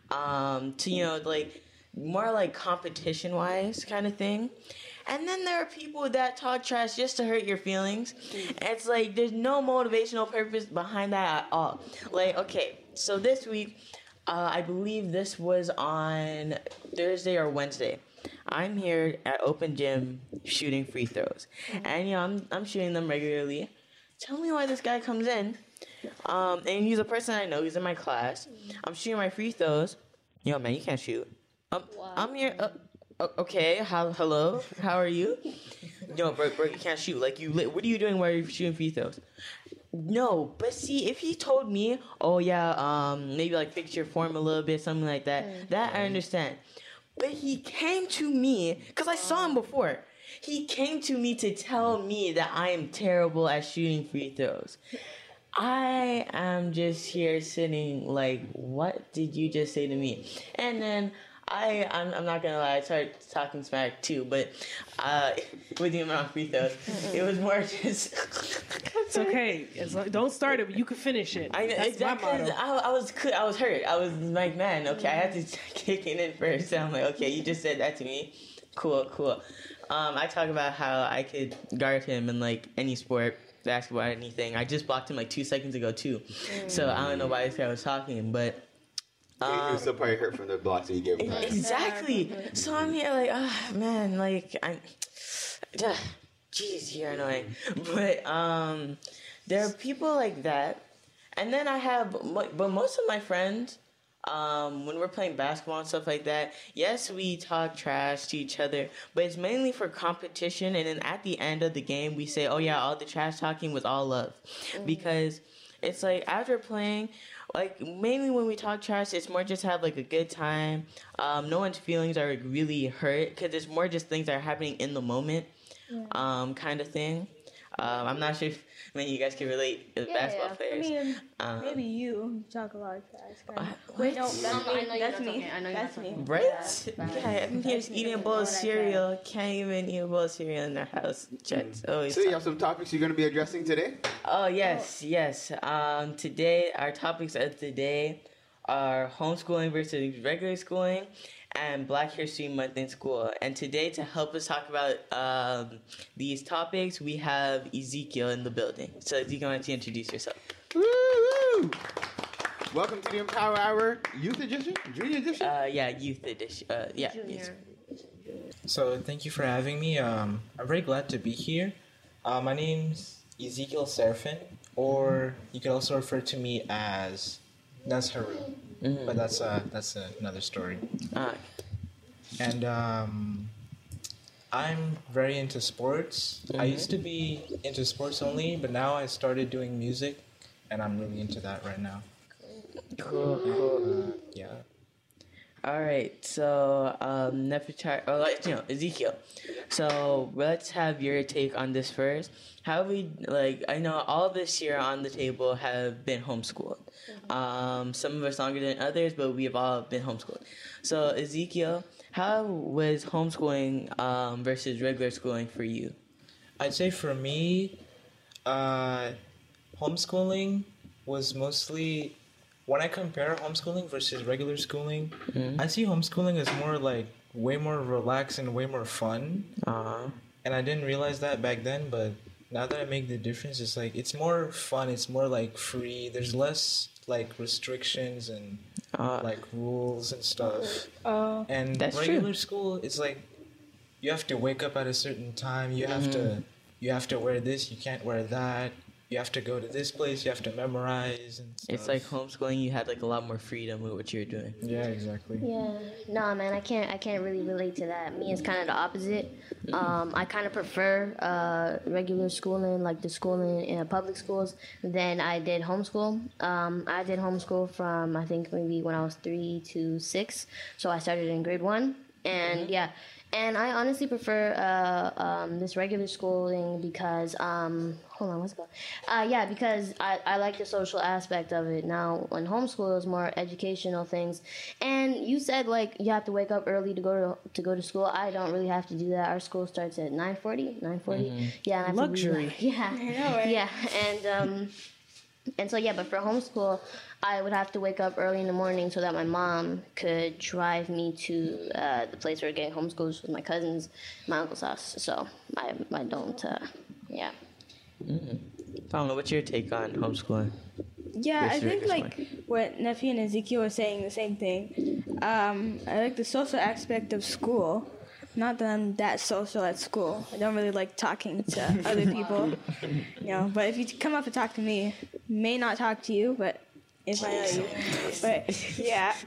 to, more like competition-wise kind of thing. And then there are people that talk trash just to hurt your feelings. It's like there's no motivational purpose behind that at all. Okay, so this week, I believe this was on Thursday or Wednesday. I'm here at open gym shooting free throws. And, I'm shooting them regularly. Tell me why this guy comes in. And he's a person I know. He's in my class. I'm shooting my free throws. Yo, man, you can't shoot. I'm here. Okay, hello? How are you? Yo, bro, you can't shoot. What are you doing while you're shooting free throws? No, but see, if he told me, oh yeah, maybe fix your form a little bit, something like that, that I understand. But he came to me, because I saw him before. He came to me to tell me that I am terrible at shooting free throws. I am just here sitting what did you just say to me? And then I'm not gonna lie, I started talking smack too, but with the amount of free throws, it was more just. It's okay. Don't start it, but you can finish it. That's my motto. I was hurt. I was like, man, okay, I had to kick it in first. And I'm like, okay, you just said that to me. Cool. I talk about how I could guard him in any sport, basketball, anything. I just blocked him 2 seconds ago too. So I don't know why this guy was talking, but. You're still probably hurt from the blocks that you gave him. Exactly. So I'm here man, I'm. Jeez, you're annoying. But there are people like that, and then I have, but most of my friends, when we're playing basketball and stuff like that, yes, we talk trash to each other, but it's mainly for competition. And then at the end of the game, we say, "Oh yeah, all the trash talking was all love," because it's after playing. Mainly when we talk trash, it's more just have a good time. No one's feelings are really hurt because it's more just things that are happening in the moment, kind of thing. I'm not sure if you guys can relate as basketball players. I mean, maybe you talk a lot of trash. Wait, no, that's me. That's me. Right? Yeah, I'm here eating a bowl of cereal. Can't even eat a bowl of cereal in their house. So you have some topics you're going to be addressing today? Oh, yes. Today, our topics of the day are homeschooling versus regular schooling and Black History Month in school. And today, to help us talk about these topics, we have Ezekiel in the building. So Ezekiel, why don't you introduce yourself? Woo! Welcome to the Empower Hour Youth Edition? Junior Edition? Youth Edition. Junior. So thank you for having me. I'm very glad to be here. My name's Ezekiel Serafin, or you can also refer to me as Nazharu, but that's another story. And I'm very into sports. I used to be into sports only, but now I started doing music, and I'm really into that right now. Cool. Yeah. All right, so Ezekiel. So let's have your take on this first. How we I know all this year on the table have been homeschooled. Some of us longer than others, but we have all been homeschooled. So Ezekiel, how was homeschooling versus regular schooling for you? I'd say for me, homeschooling was mostly, when I compare homeschooling versus regular schooling, I see homeschooling as more way more relaxed and way more fun. And I didn't realize that back then, but now that I make the difference, it's it's more fun, it's more free, there's less restrictions and rules and stuff. And That's regular true. school, it's you have to wake up at a certain time, you have to wear this, you can't wear that, you have to go to this place, you have to memorize and stuff. It's like homeschooling. You had a lot more freedom with what you were doing. Yeah, exactly. Yeah, nah, man, I can't really relate to that. Me, it's kind of the opposite. I kind of prefer regular schooling, like the schooling in public schools, than I did homeschool. I did homeschool from I think maybe when I was 3 to 6, so I started in grade 1, and yeah. And I honestly prefer this regular schooling because, hold on, what's it called? Yeah, because I like the social aspect of it. Now, when homeschool is more educational things, and you said you have to wake up early to go to school. I don't really have to do that. Our school starts at 9:40. Yeah, and I have Luxury. To yeah, I know, right? Yeah, and so yeah, but for homeschool, I would have to wake up early in the morning so that my mom could drive me to the place where we're getting homeschooled, which was my cousin's, my uncle's house. So I don't, yeah. Paula, what's your take on homeschooling? Yeah, I Versus think regular schooling? what Nephi and Ezekiel were saying, the same thing. I like the social aspect of school. Not that I'm that social at school. I don't really like talking to other people. But if you come up and talk to me, may not talk to you, but if I know you. But yeah.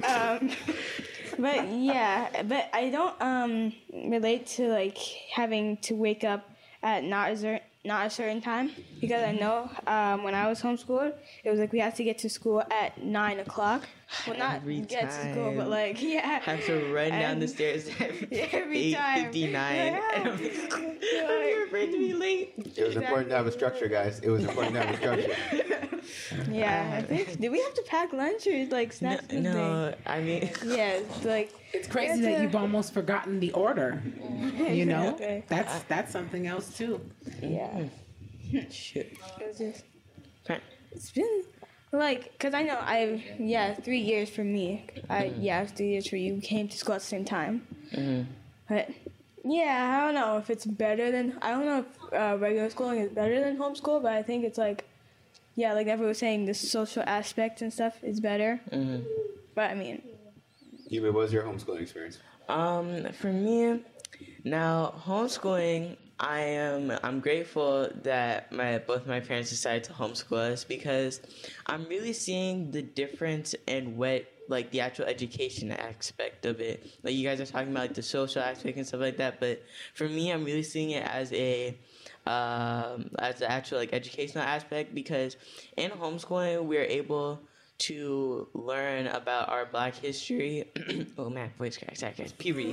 But I don't relate to having to wake up at not a certain time, because I know when I was homeschooled, it was we had to get to school at 9 o'clock. Well, not Every get to school, time. but yeah. Have to run down the And- stairs at Every time. 8:59. You're afraid to be late. It was important to have a structure, guys. It was important to have a structure. Yeah, I think. Did we have to pack lunch or snacks? or No, I mean, Yeah, It's crazy that you've almost forgotten the order. You know, Okay. that's something else too. Yeah. shit. It was just. Right. It's been because I know 3 years for me. It was 3 years for you. We came to school at the same time. But yeah, I don't know if it's better than. I don't know if regular schooling is better than homeschool, but I think it's like everyone was saying, the social aspect and stuff is better. But I mean, What was your homeschooling experience? For me, now homeschooling, I'm grateful that both my parents decided to homeschool us, because I'm really seeing the difference in what the actual education aspect of it. You guys are talking about the social aspect and stuff like that, but for me, I'm really seeing it as the actual educational aspect, because in homeschooling we're able to learn about our Black history. Oh man, voice cracks, puberty.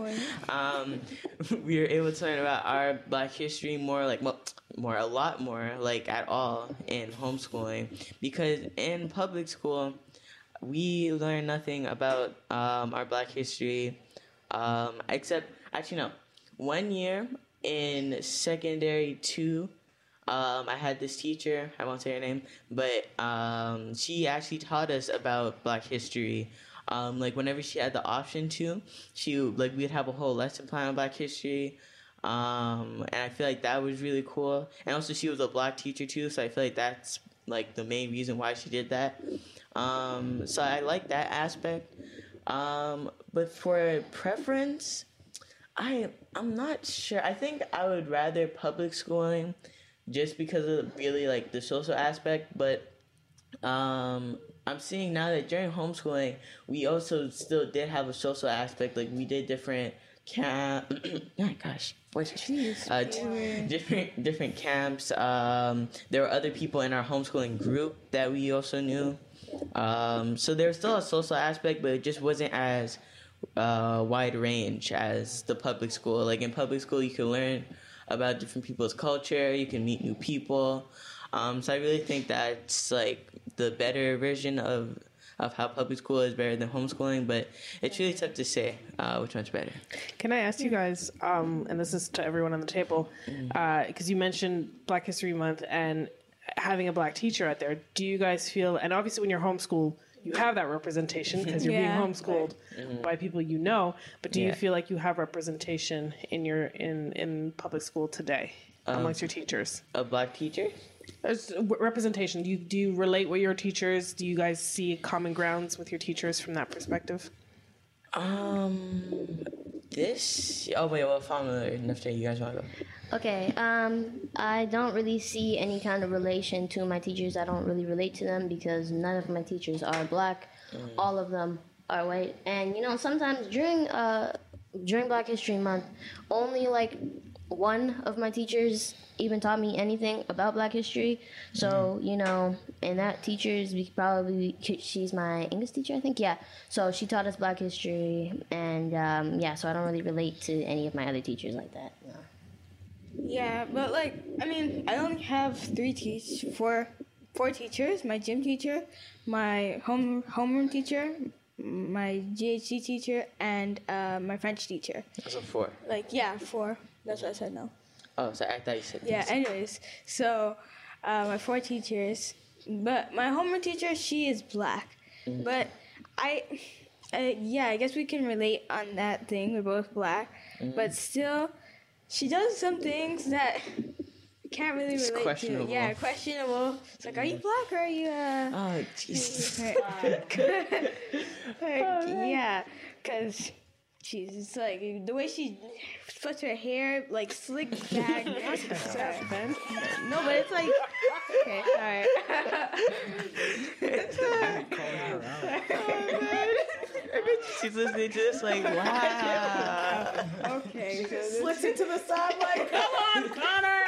We were able to learn about our Black history a lot more at all in homeschooling, because in public school we learn nothing about our Black history, except actually no, 1 year in secondary 2. I had this teacher, I won't say her name, but she actually taught us about Black history. Whenever she had the option to, we'd have a whole lesson plan on Black history. And I feel like that was really cool. And also she was a Black teacher too, so I feel like that's the main reason why she did that. So I like that aspect. But for preference, I'm not sure. I think I would rather public schooling just because of really like the social aspect, but I'm seeing now that during homeschooling we also still did have a social aspect. Like we did different camp oh gosh different camps. There were other people in our homeschooling group that we also knew, so there's still a social aspect, but it just wasn't as wide range as the public school. Like in public school, you can learn about different people's culture, you can meet new people. So I really think that's like the better version of how public school is better than homeschooling, but it's really tough to say which one's better. Can I ask you guys, and this is to everyone on the table, because you mentioned Black History Month and having a Black teacher out there, do you guys feel, and obviously when you're homeschooled, you have that representation because you're being homeschooled by people you know, but do you feel like you have representation in public school today amongst your teachers? A Black teacher? Representation. Do you relate with your teachers? Do you guys see common grounds with your teachers from that perspective? What formula, Nifty, you guys want to go? Okay, I don't really see any kind of relation to my teachers. I don't really relate to them because none of my teachers are Black. All of them are white. And, sometimes during Black History Month, only, like, one of my teachers even taught me anything about Black history. So, and that teacher she's my English teacher, I think. Yeah. So she taught us Black history. And, so I don't really relate to any of my other teachers like that. No. Yeah, but I only have four teachers: my gym teacher, my homeroom teacher, my GHC teacher, and my French teacher. So 4. Four. That's what I said. No. Oh, sorry, I thought you said. Yeah. Anyways, so my 4 teachers, but my homeroom teacher, she is Black, but I guess we can relate on that thing. We're both Black, but still. She does some things that I can't really relate to. Questionable. Yeah, questionable. It's like, are you Black or are you Oh, Jesus. Yeah, because she's like, the way she puts her hair, like, slicked back. No, but it's like, okay, sorry. She's listening to this like, wow. Okay. So Slicks it to the side like, come on, Connor!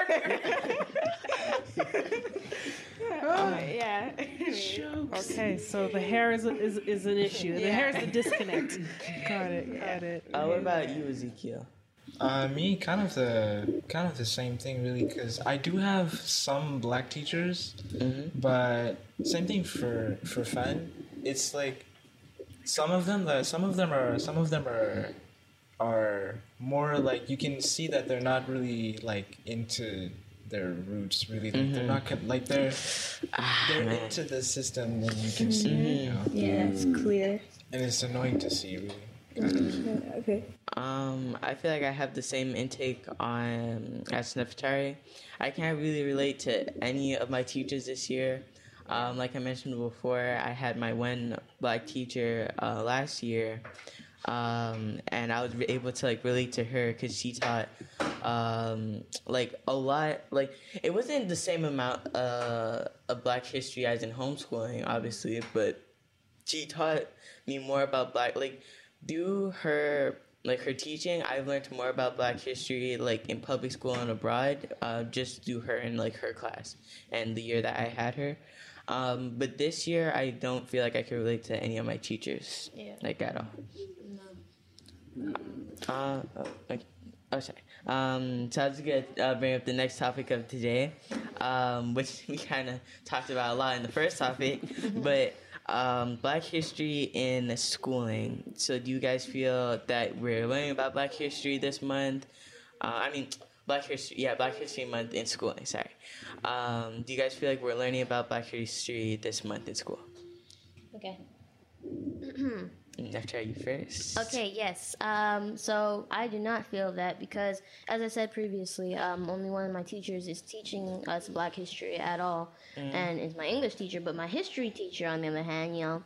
Yeah. Okay, so the hair is an issue. The hair is the disconnect. Got it. What about you, Ezekiel? Me, kind of the same thing, really, because I do have some Black teachers, but same thing for Fen. It's like some of them are more like, you can see that they're not really like into their roots, really. Like they're not like they're into the system, and you can see. Yeah, it's clear. And it's annoying to see, really. Okay. I feel like I have the same intake as Neftari. I can't really relate to any of my teachers this year. Like I mentioned before, I had my one Black teacher last year, and I was able to like relate to her because she taught like a lot. Like it wasn't the same amount of Black history as in homeschooling, obviously, but she taught me more about Black. Like through her teaching, I've learned more about Black history like in public school and abroad, just through her in like her class and the year that I had her. But this year, I don't feel like I can relate to any of my teachers, like at all. No. Okay. Oh, sorry. So I was going to bring up the next topic of today, which we kind of talked about a lot in the first topic, but Black history in schooling. So do you guys feel that we're learning about Black history this month? Black History Month in schooling, sorry. Do you guys feel like we're learning about Black history this month in school? Okay. I'll try you first. Okay, yes. So I do not feel that because, as I said previously, only one of my teachers is teaching us Black history at all, and is my English teacher. But my history teacher, on the other hand,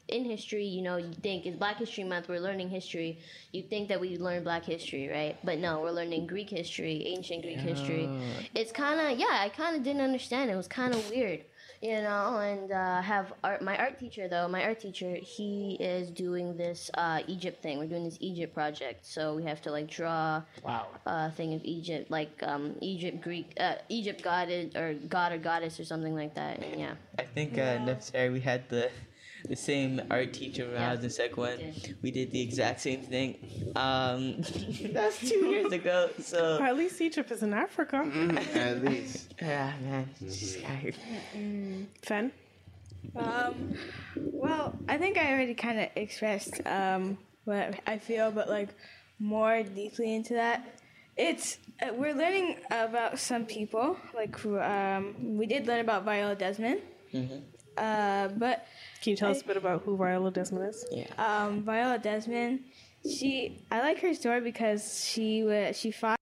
in history, you know, you think it's Black History Month, we're learning history. You think that we learn Black history, right? But no, we're learning Greek history, ancient Greek history. It's kind of, I kind of didn't understand. It was kind of weird, you know. And my art teacher, he is doing this Egypt thing. We're doing this Egypt project, so we have to like draw a thing of Egypt, like Egypt god or goddess or something like that. And yeah, I think Nefsari, we had the same art teacher when I was in Sec 1. We did the exact same thing. That's 2 years ago. So Or at least Egypt is in Africa. At least. yeah, man. Fen? Well, I think I already kind of expressed what I feel, but like more deeply into that. It's we're learning about some people, like who we did learn about Viola Desmond. But can you tell us a bit about who Viola Desmond is? Yeah. Viola Desmond, I like her story because she fought.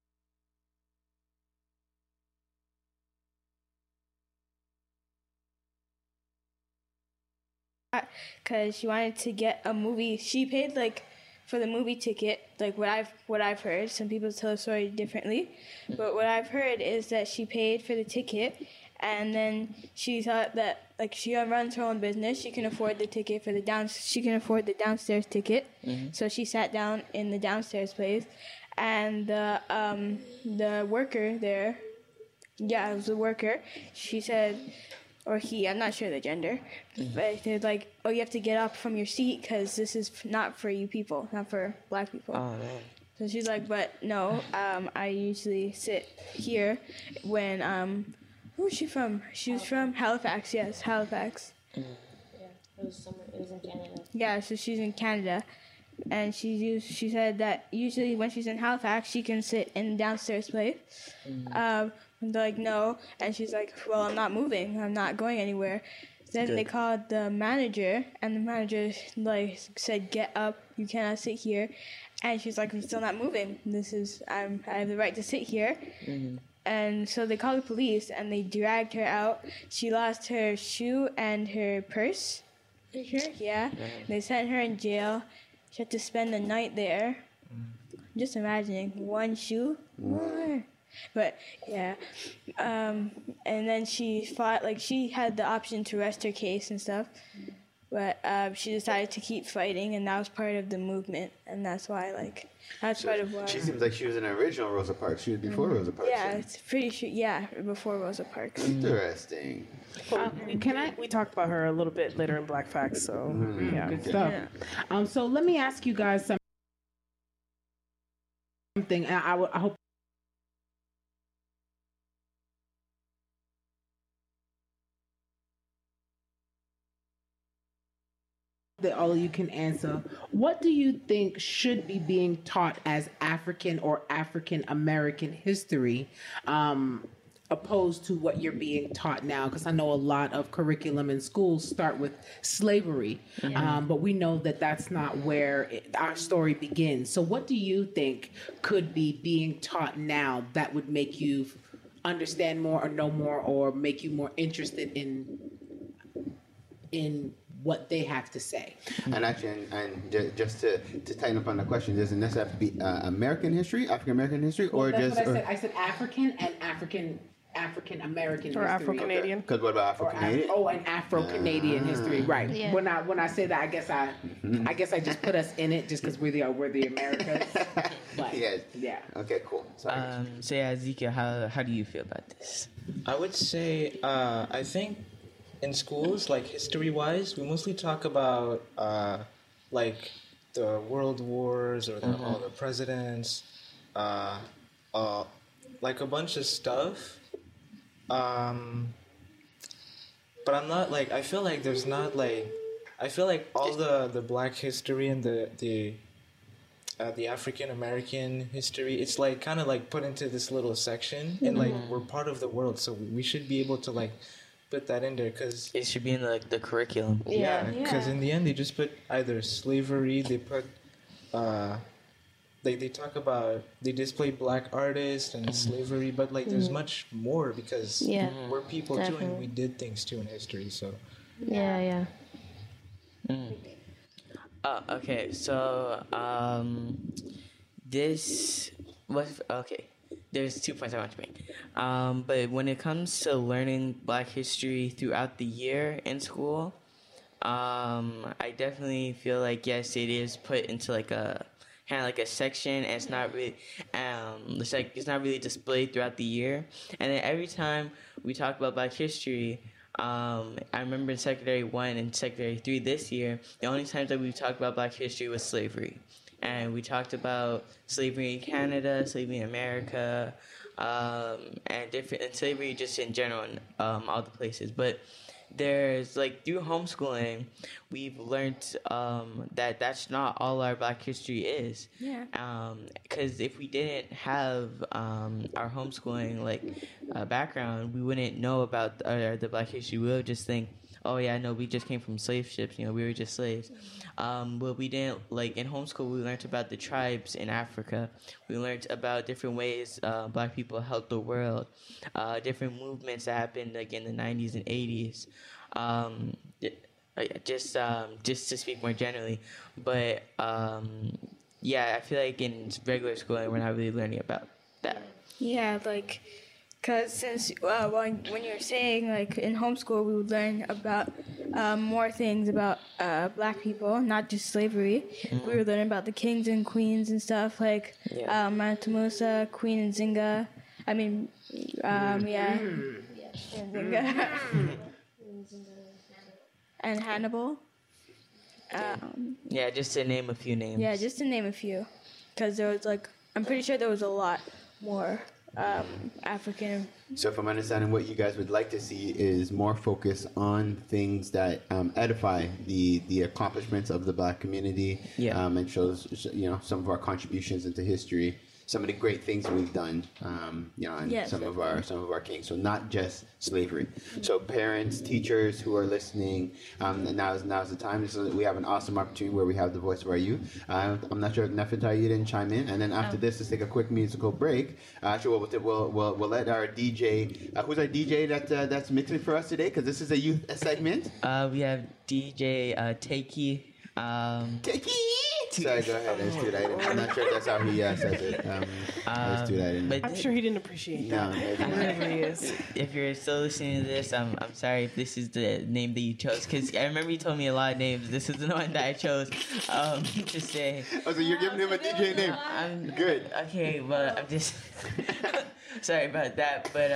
Because she wanted to get a movie. She paid like for the movie ticket. Like what I've heard. Some people tell the story differently, but what I've heard is that she paid for the ticket, and then she thought that like she runs her own business. She can afford the ticket for She can afford the downstairs ticket. So she sat down in the downstairs place, and the worker there. Yeah, it was a worker. She said. Or he, I'm not sure the gender, but they're like, oh, you have to get up from your seat because this is not for you people, not for Black people. Oh, man. So she's like, but no, I usually sit here when, who's she from? She was from Halifax, yes, Halifax. yeah, it was in Canada. Yeah, so she's in Canada. And she said that usually when she's in Halifax, she can sit in the downstairs place. And they're like, no. And she's like, well, I'm not moving. I'm not going anywhere. Then they called the manager, and the manager like said, get up. You cannot sit here. And she's like, I'm still not moving. I have the right to sit here. And so they called the police, and they dragged her out. She lost her shoe and her purse. Yeah. They sent her in jail. She had to spend the night there. Just imagining one shoe. But yeah, and then she fought. Like she had the option to rest her case and stuff, but she decided to keep fighting, and that was part of the movement, and that's why part of why. She seems like she was an original Rosa Parks. She was before Rosa Parks. Yeah, it's pretty sure. Yeah, before Rosa Parks. Interesting. We talked about her a little bit later in Black Facts, so yeah, Good stuff. So let me ask you guys something. I hope. That all of you can answer. What do you think should be being taught as African or African American history, opposed to what you're being taught now? Because I know a lot of curriculum in schools start with slavery, but we know that that's not where our story begins. So what do you think could be being taught now that would make you understand more or know more or make you more interested in what they have to say? And actually, just to tighten up on the question, does it necessarily have to be American history, African American history, or that's just? What I said. I said African and African American or history. Afro-Canadian. Because what about Afro-Canadian? And Afro-Canadian history, right? Yeah. When I say that, I guess I just put us in it just because we're the Americas. But, yeah. Okay, cool. Sorry. So yeah, Ezekiel, how do you feel about this? I would say I think in schools, like history-wise, we mostly talk about like the world wars or all the presidents, like a bunch of stuff. But I'm not like, I feel like there's not like, I feel like all the Black history and the African American history, it's like kind of like put into this little section, and like we're part of the world, so we should be able to like put that in there, because it should be in the curriculum. Yeah, because in the end they just put either slavery, they put they talk about, they display Black artists and slavery, but like there's much more, because we're people too, and we did things too in history. So Oh, okay. So, this was okay. There's 2 points I want to make. But when it comes to learning Black history throughout the year in school, I definitely feel like yes, it is put into like a kind of like a section, and it's not really, it's not really displayed throughout the year. And then every time we talk about Black history, I remember in Secondary 1 and Secondary 3 this year, the only times that we talked about Black history was slavery. And we talked about slavery in Canada, slavery in America, and slavery just in general in all the places. But there's like through homeschooling, we've learned that that's not all our Black history is. Yeah. Because if we didn't have our homeschooling background, we wouldn't know about the Black history. We would just think, oh yeah, no, we just came from slave ships. We were just slaves. But we didn't in homeschool. We learned about the tribes in Africa. We learned about different ways Black people helped the world, different movements that happened in the 90s and 80s. Just to speak more generally, but yeah, I feel like in regular schooling we're not really learning about that. Yeah, because since when you were saying in homeschool we would learn about more things about Black people, not just slavery. Mm-hmm. We were learning about the kings and queens and stuff Mansa Musa, Queen Nzinga. And Nzinga. And Hannibal. Yeah, just to name a few names. Yeah, just to name a few, because there was I'm pretty sure there was a lot more African. So if I'm understanding, what you guys would like to see is more focus on things that edify the accomplishments of the Black community, and shows some of our contributions into history, some of the great things that we've done, and some of our kings. So not just slavery. So parents, teachers who are listening, now's the time. So we have an awesome opportunity where we have the voice of our youth. I'm not sure if Nefertari, you didn't chime in, and then after this, let's take a quick musical break. We'll let our DJ, who's our DJ that's mixing for us today, because this is a youth segment. We have DJ Takey. Takey. Sorry, go ahead. Let's do that. I'm not sure if that's how he says it. Let's do that. But I'm sure he didn't appreciate that. No, wherever he is. If you're still listening to this, I'm sorry if this is the name that you chose, because I remember you told me a lot of names. This is the one that I chose to say. Oh, so you're giving him a DJ name? I'm good. Okay, well, I'm just sorry about that, but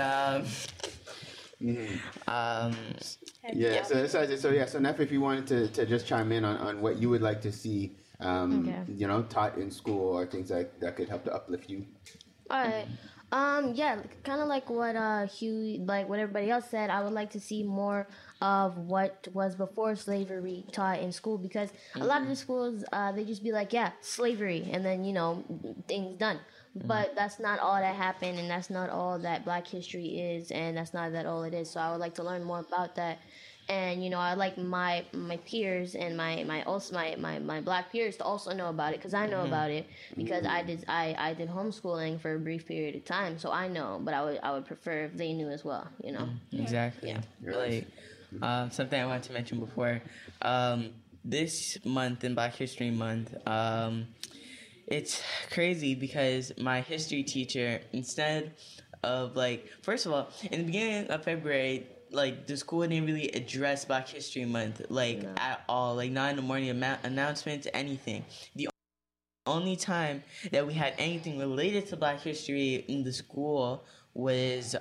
So Neff, if you wanted to just chime in on what you would like to see, taught in school, or things that could help to uplift you. All right. Kind of like what Hugh, what everybody else said. I would like to see more of what was before slavery taught in school, because a lot of the schools they just be slavery, and then things done. But that's not all that happened, and that's not all that Black history is, and that's not that all it is. So I would like to learn more about that. And I like my peers and my Black peers to also know about it, because I know about it, because I did homeschooling for a brief period of time, so I know. But I would prefer if they knew as well. Exactly. Yeah. Something I wanted to mention before. This month in Black History Month, it's crazy because my history teacher, instead of first of all, in the beginning of February, the school didn't really address Black History Month at all, not in the morning announcements, anything. The only time that we had anything related to Black history in the school was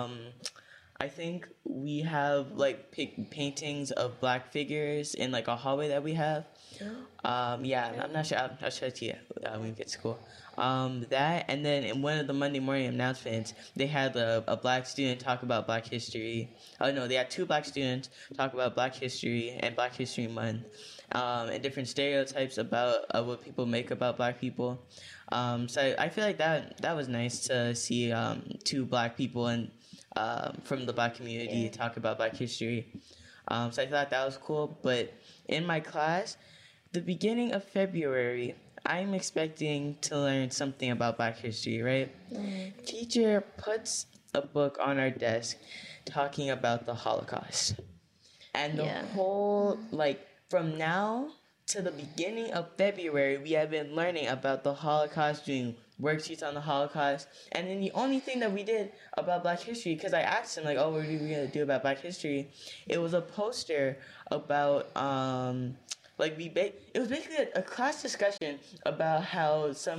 I think we have paintings of Black figures in a hallway that we have. I'm not sure. I'll show it to you when we get to school. That, and then in one of the Monday morning announcements, they had a Black student talk about Black history. Oh no, they had 2 Black students talk about Black history and Black History Month, and different stereotypes about what people make about Black people. So I feel like that was nice to see 2 Black people and from the Black community talk about Black history. So I thought that was cool. But in my class, the beginning of February, I'm expecting to learn something about Black history, right? Mm-hmm. Teacher puts a book on our desk talking about the Holocaust. And the whole, from now to the beginning of February, we have been learning about the Holocaust, doing worksheets on the Holocaust. And then the only thing that we did about Black History, because I asked him, like, oh, what are we going to do about Black History? It was a poster about, it was basically a class discussion about how some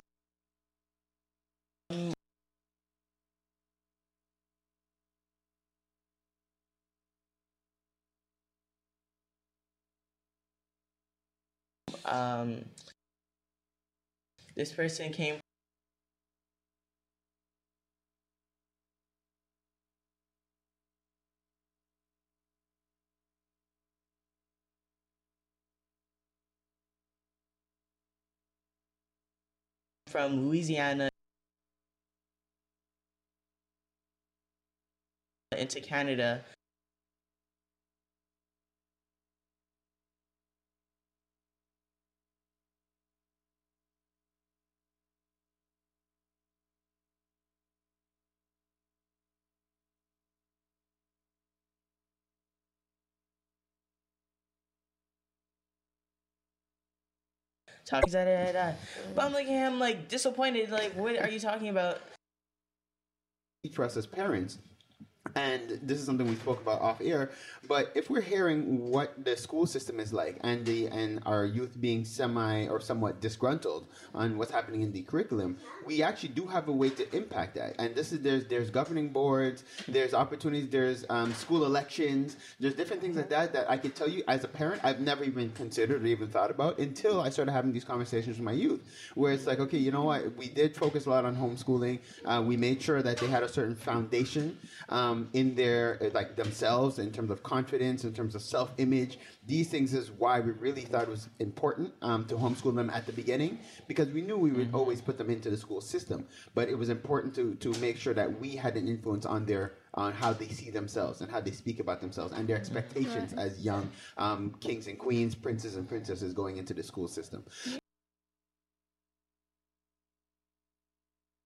this person came from Louisiana into Canada. Talking but I'm looking at him like disappointed, like, what are you talking about? For us as parents, and this is something we spoke about off air, but if we're hearing what the school system is like and our youth being semi or somewhat disgruntled on what's happening in the curriculum, we actually do have a way to impact that. And this is there's governing boards, there's opportunities, there's school elections, there's different things like that I can tell you as a parent I've never even considered or even thought about until I started having these conversations with my youth, where it's like, okay, you know what, we did focus a lot on homeschooling. We made sure that they had a certain foundation in their like themselves, in terms of confidence, in terms of self-image. These things is why we really thought it was important to homeschool them at the beginning, because we knew we would always put them into the school system, but it was important to make sure that we had an influence on how they see themselves and how they speak about themselves and their expectations as young kings and queens, princes and princesses going into the school system.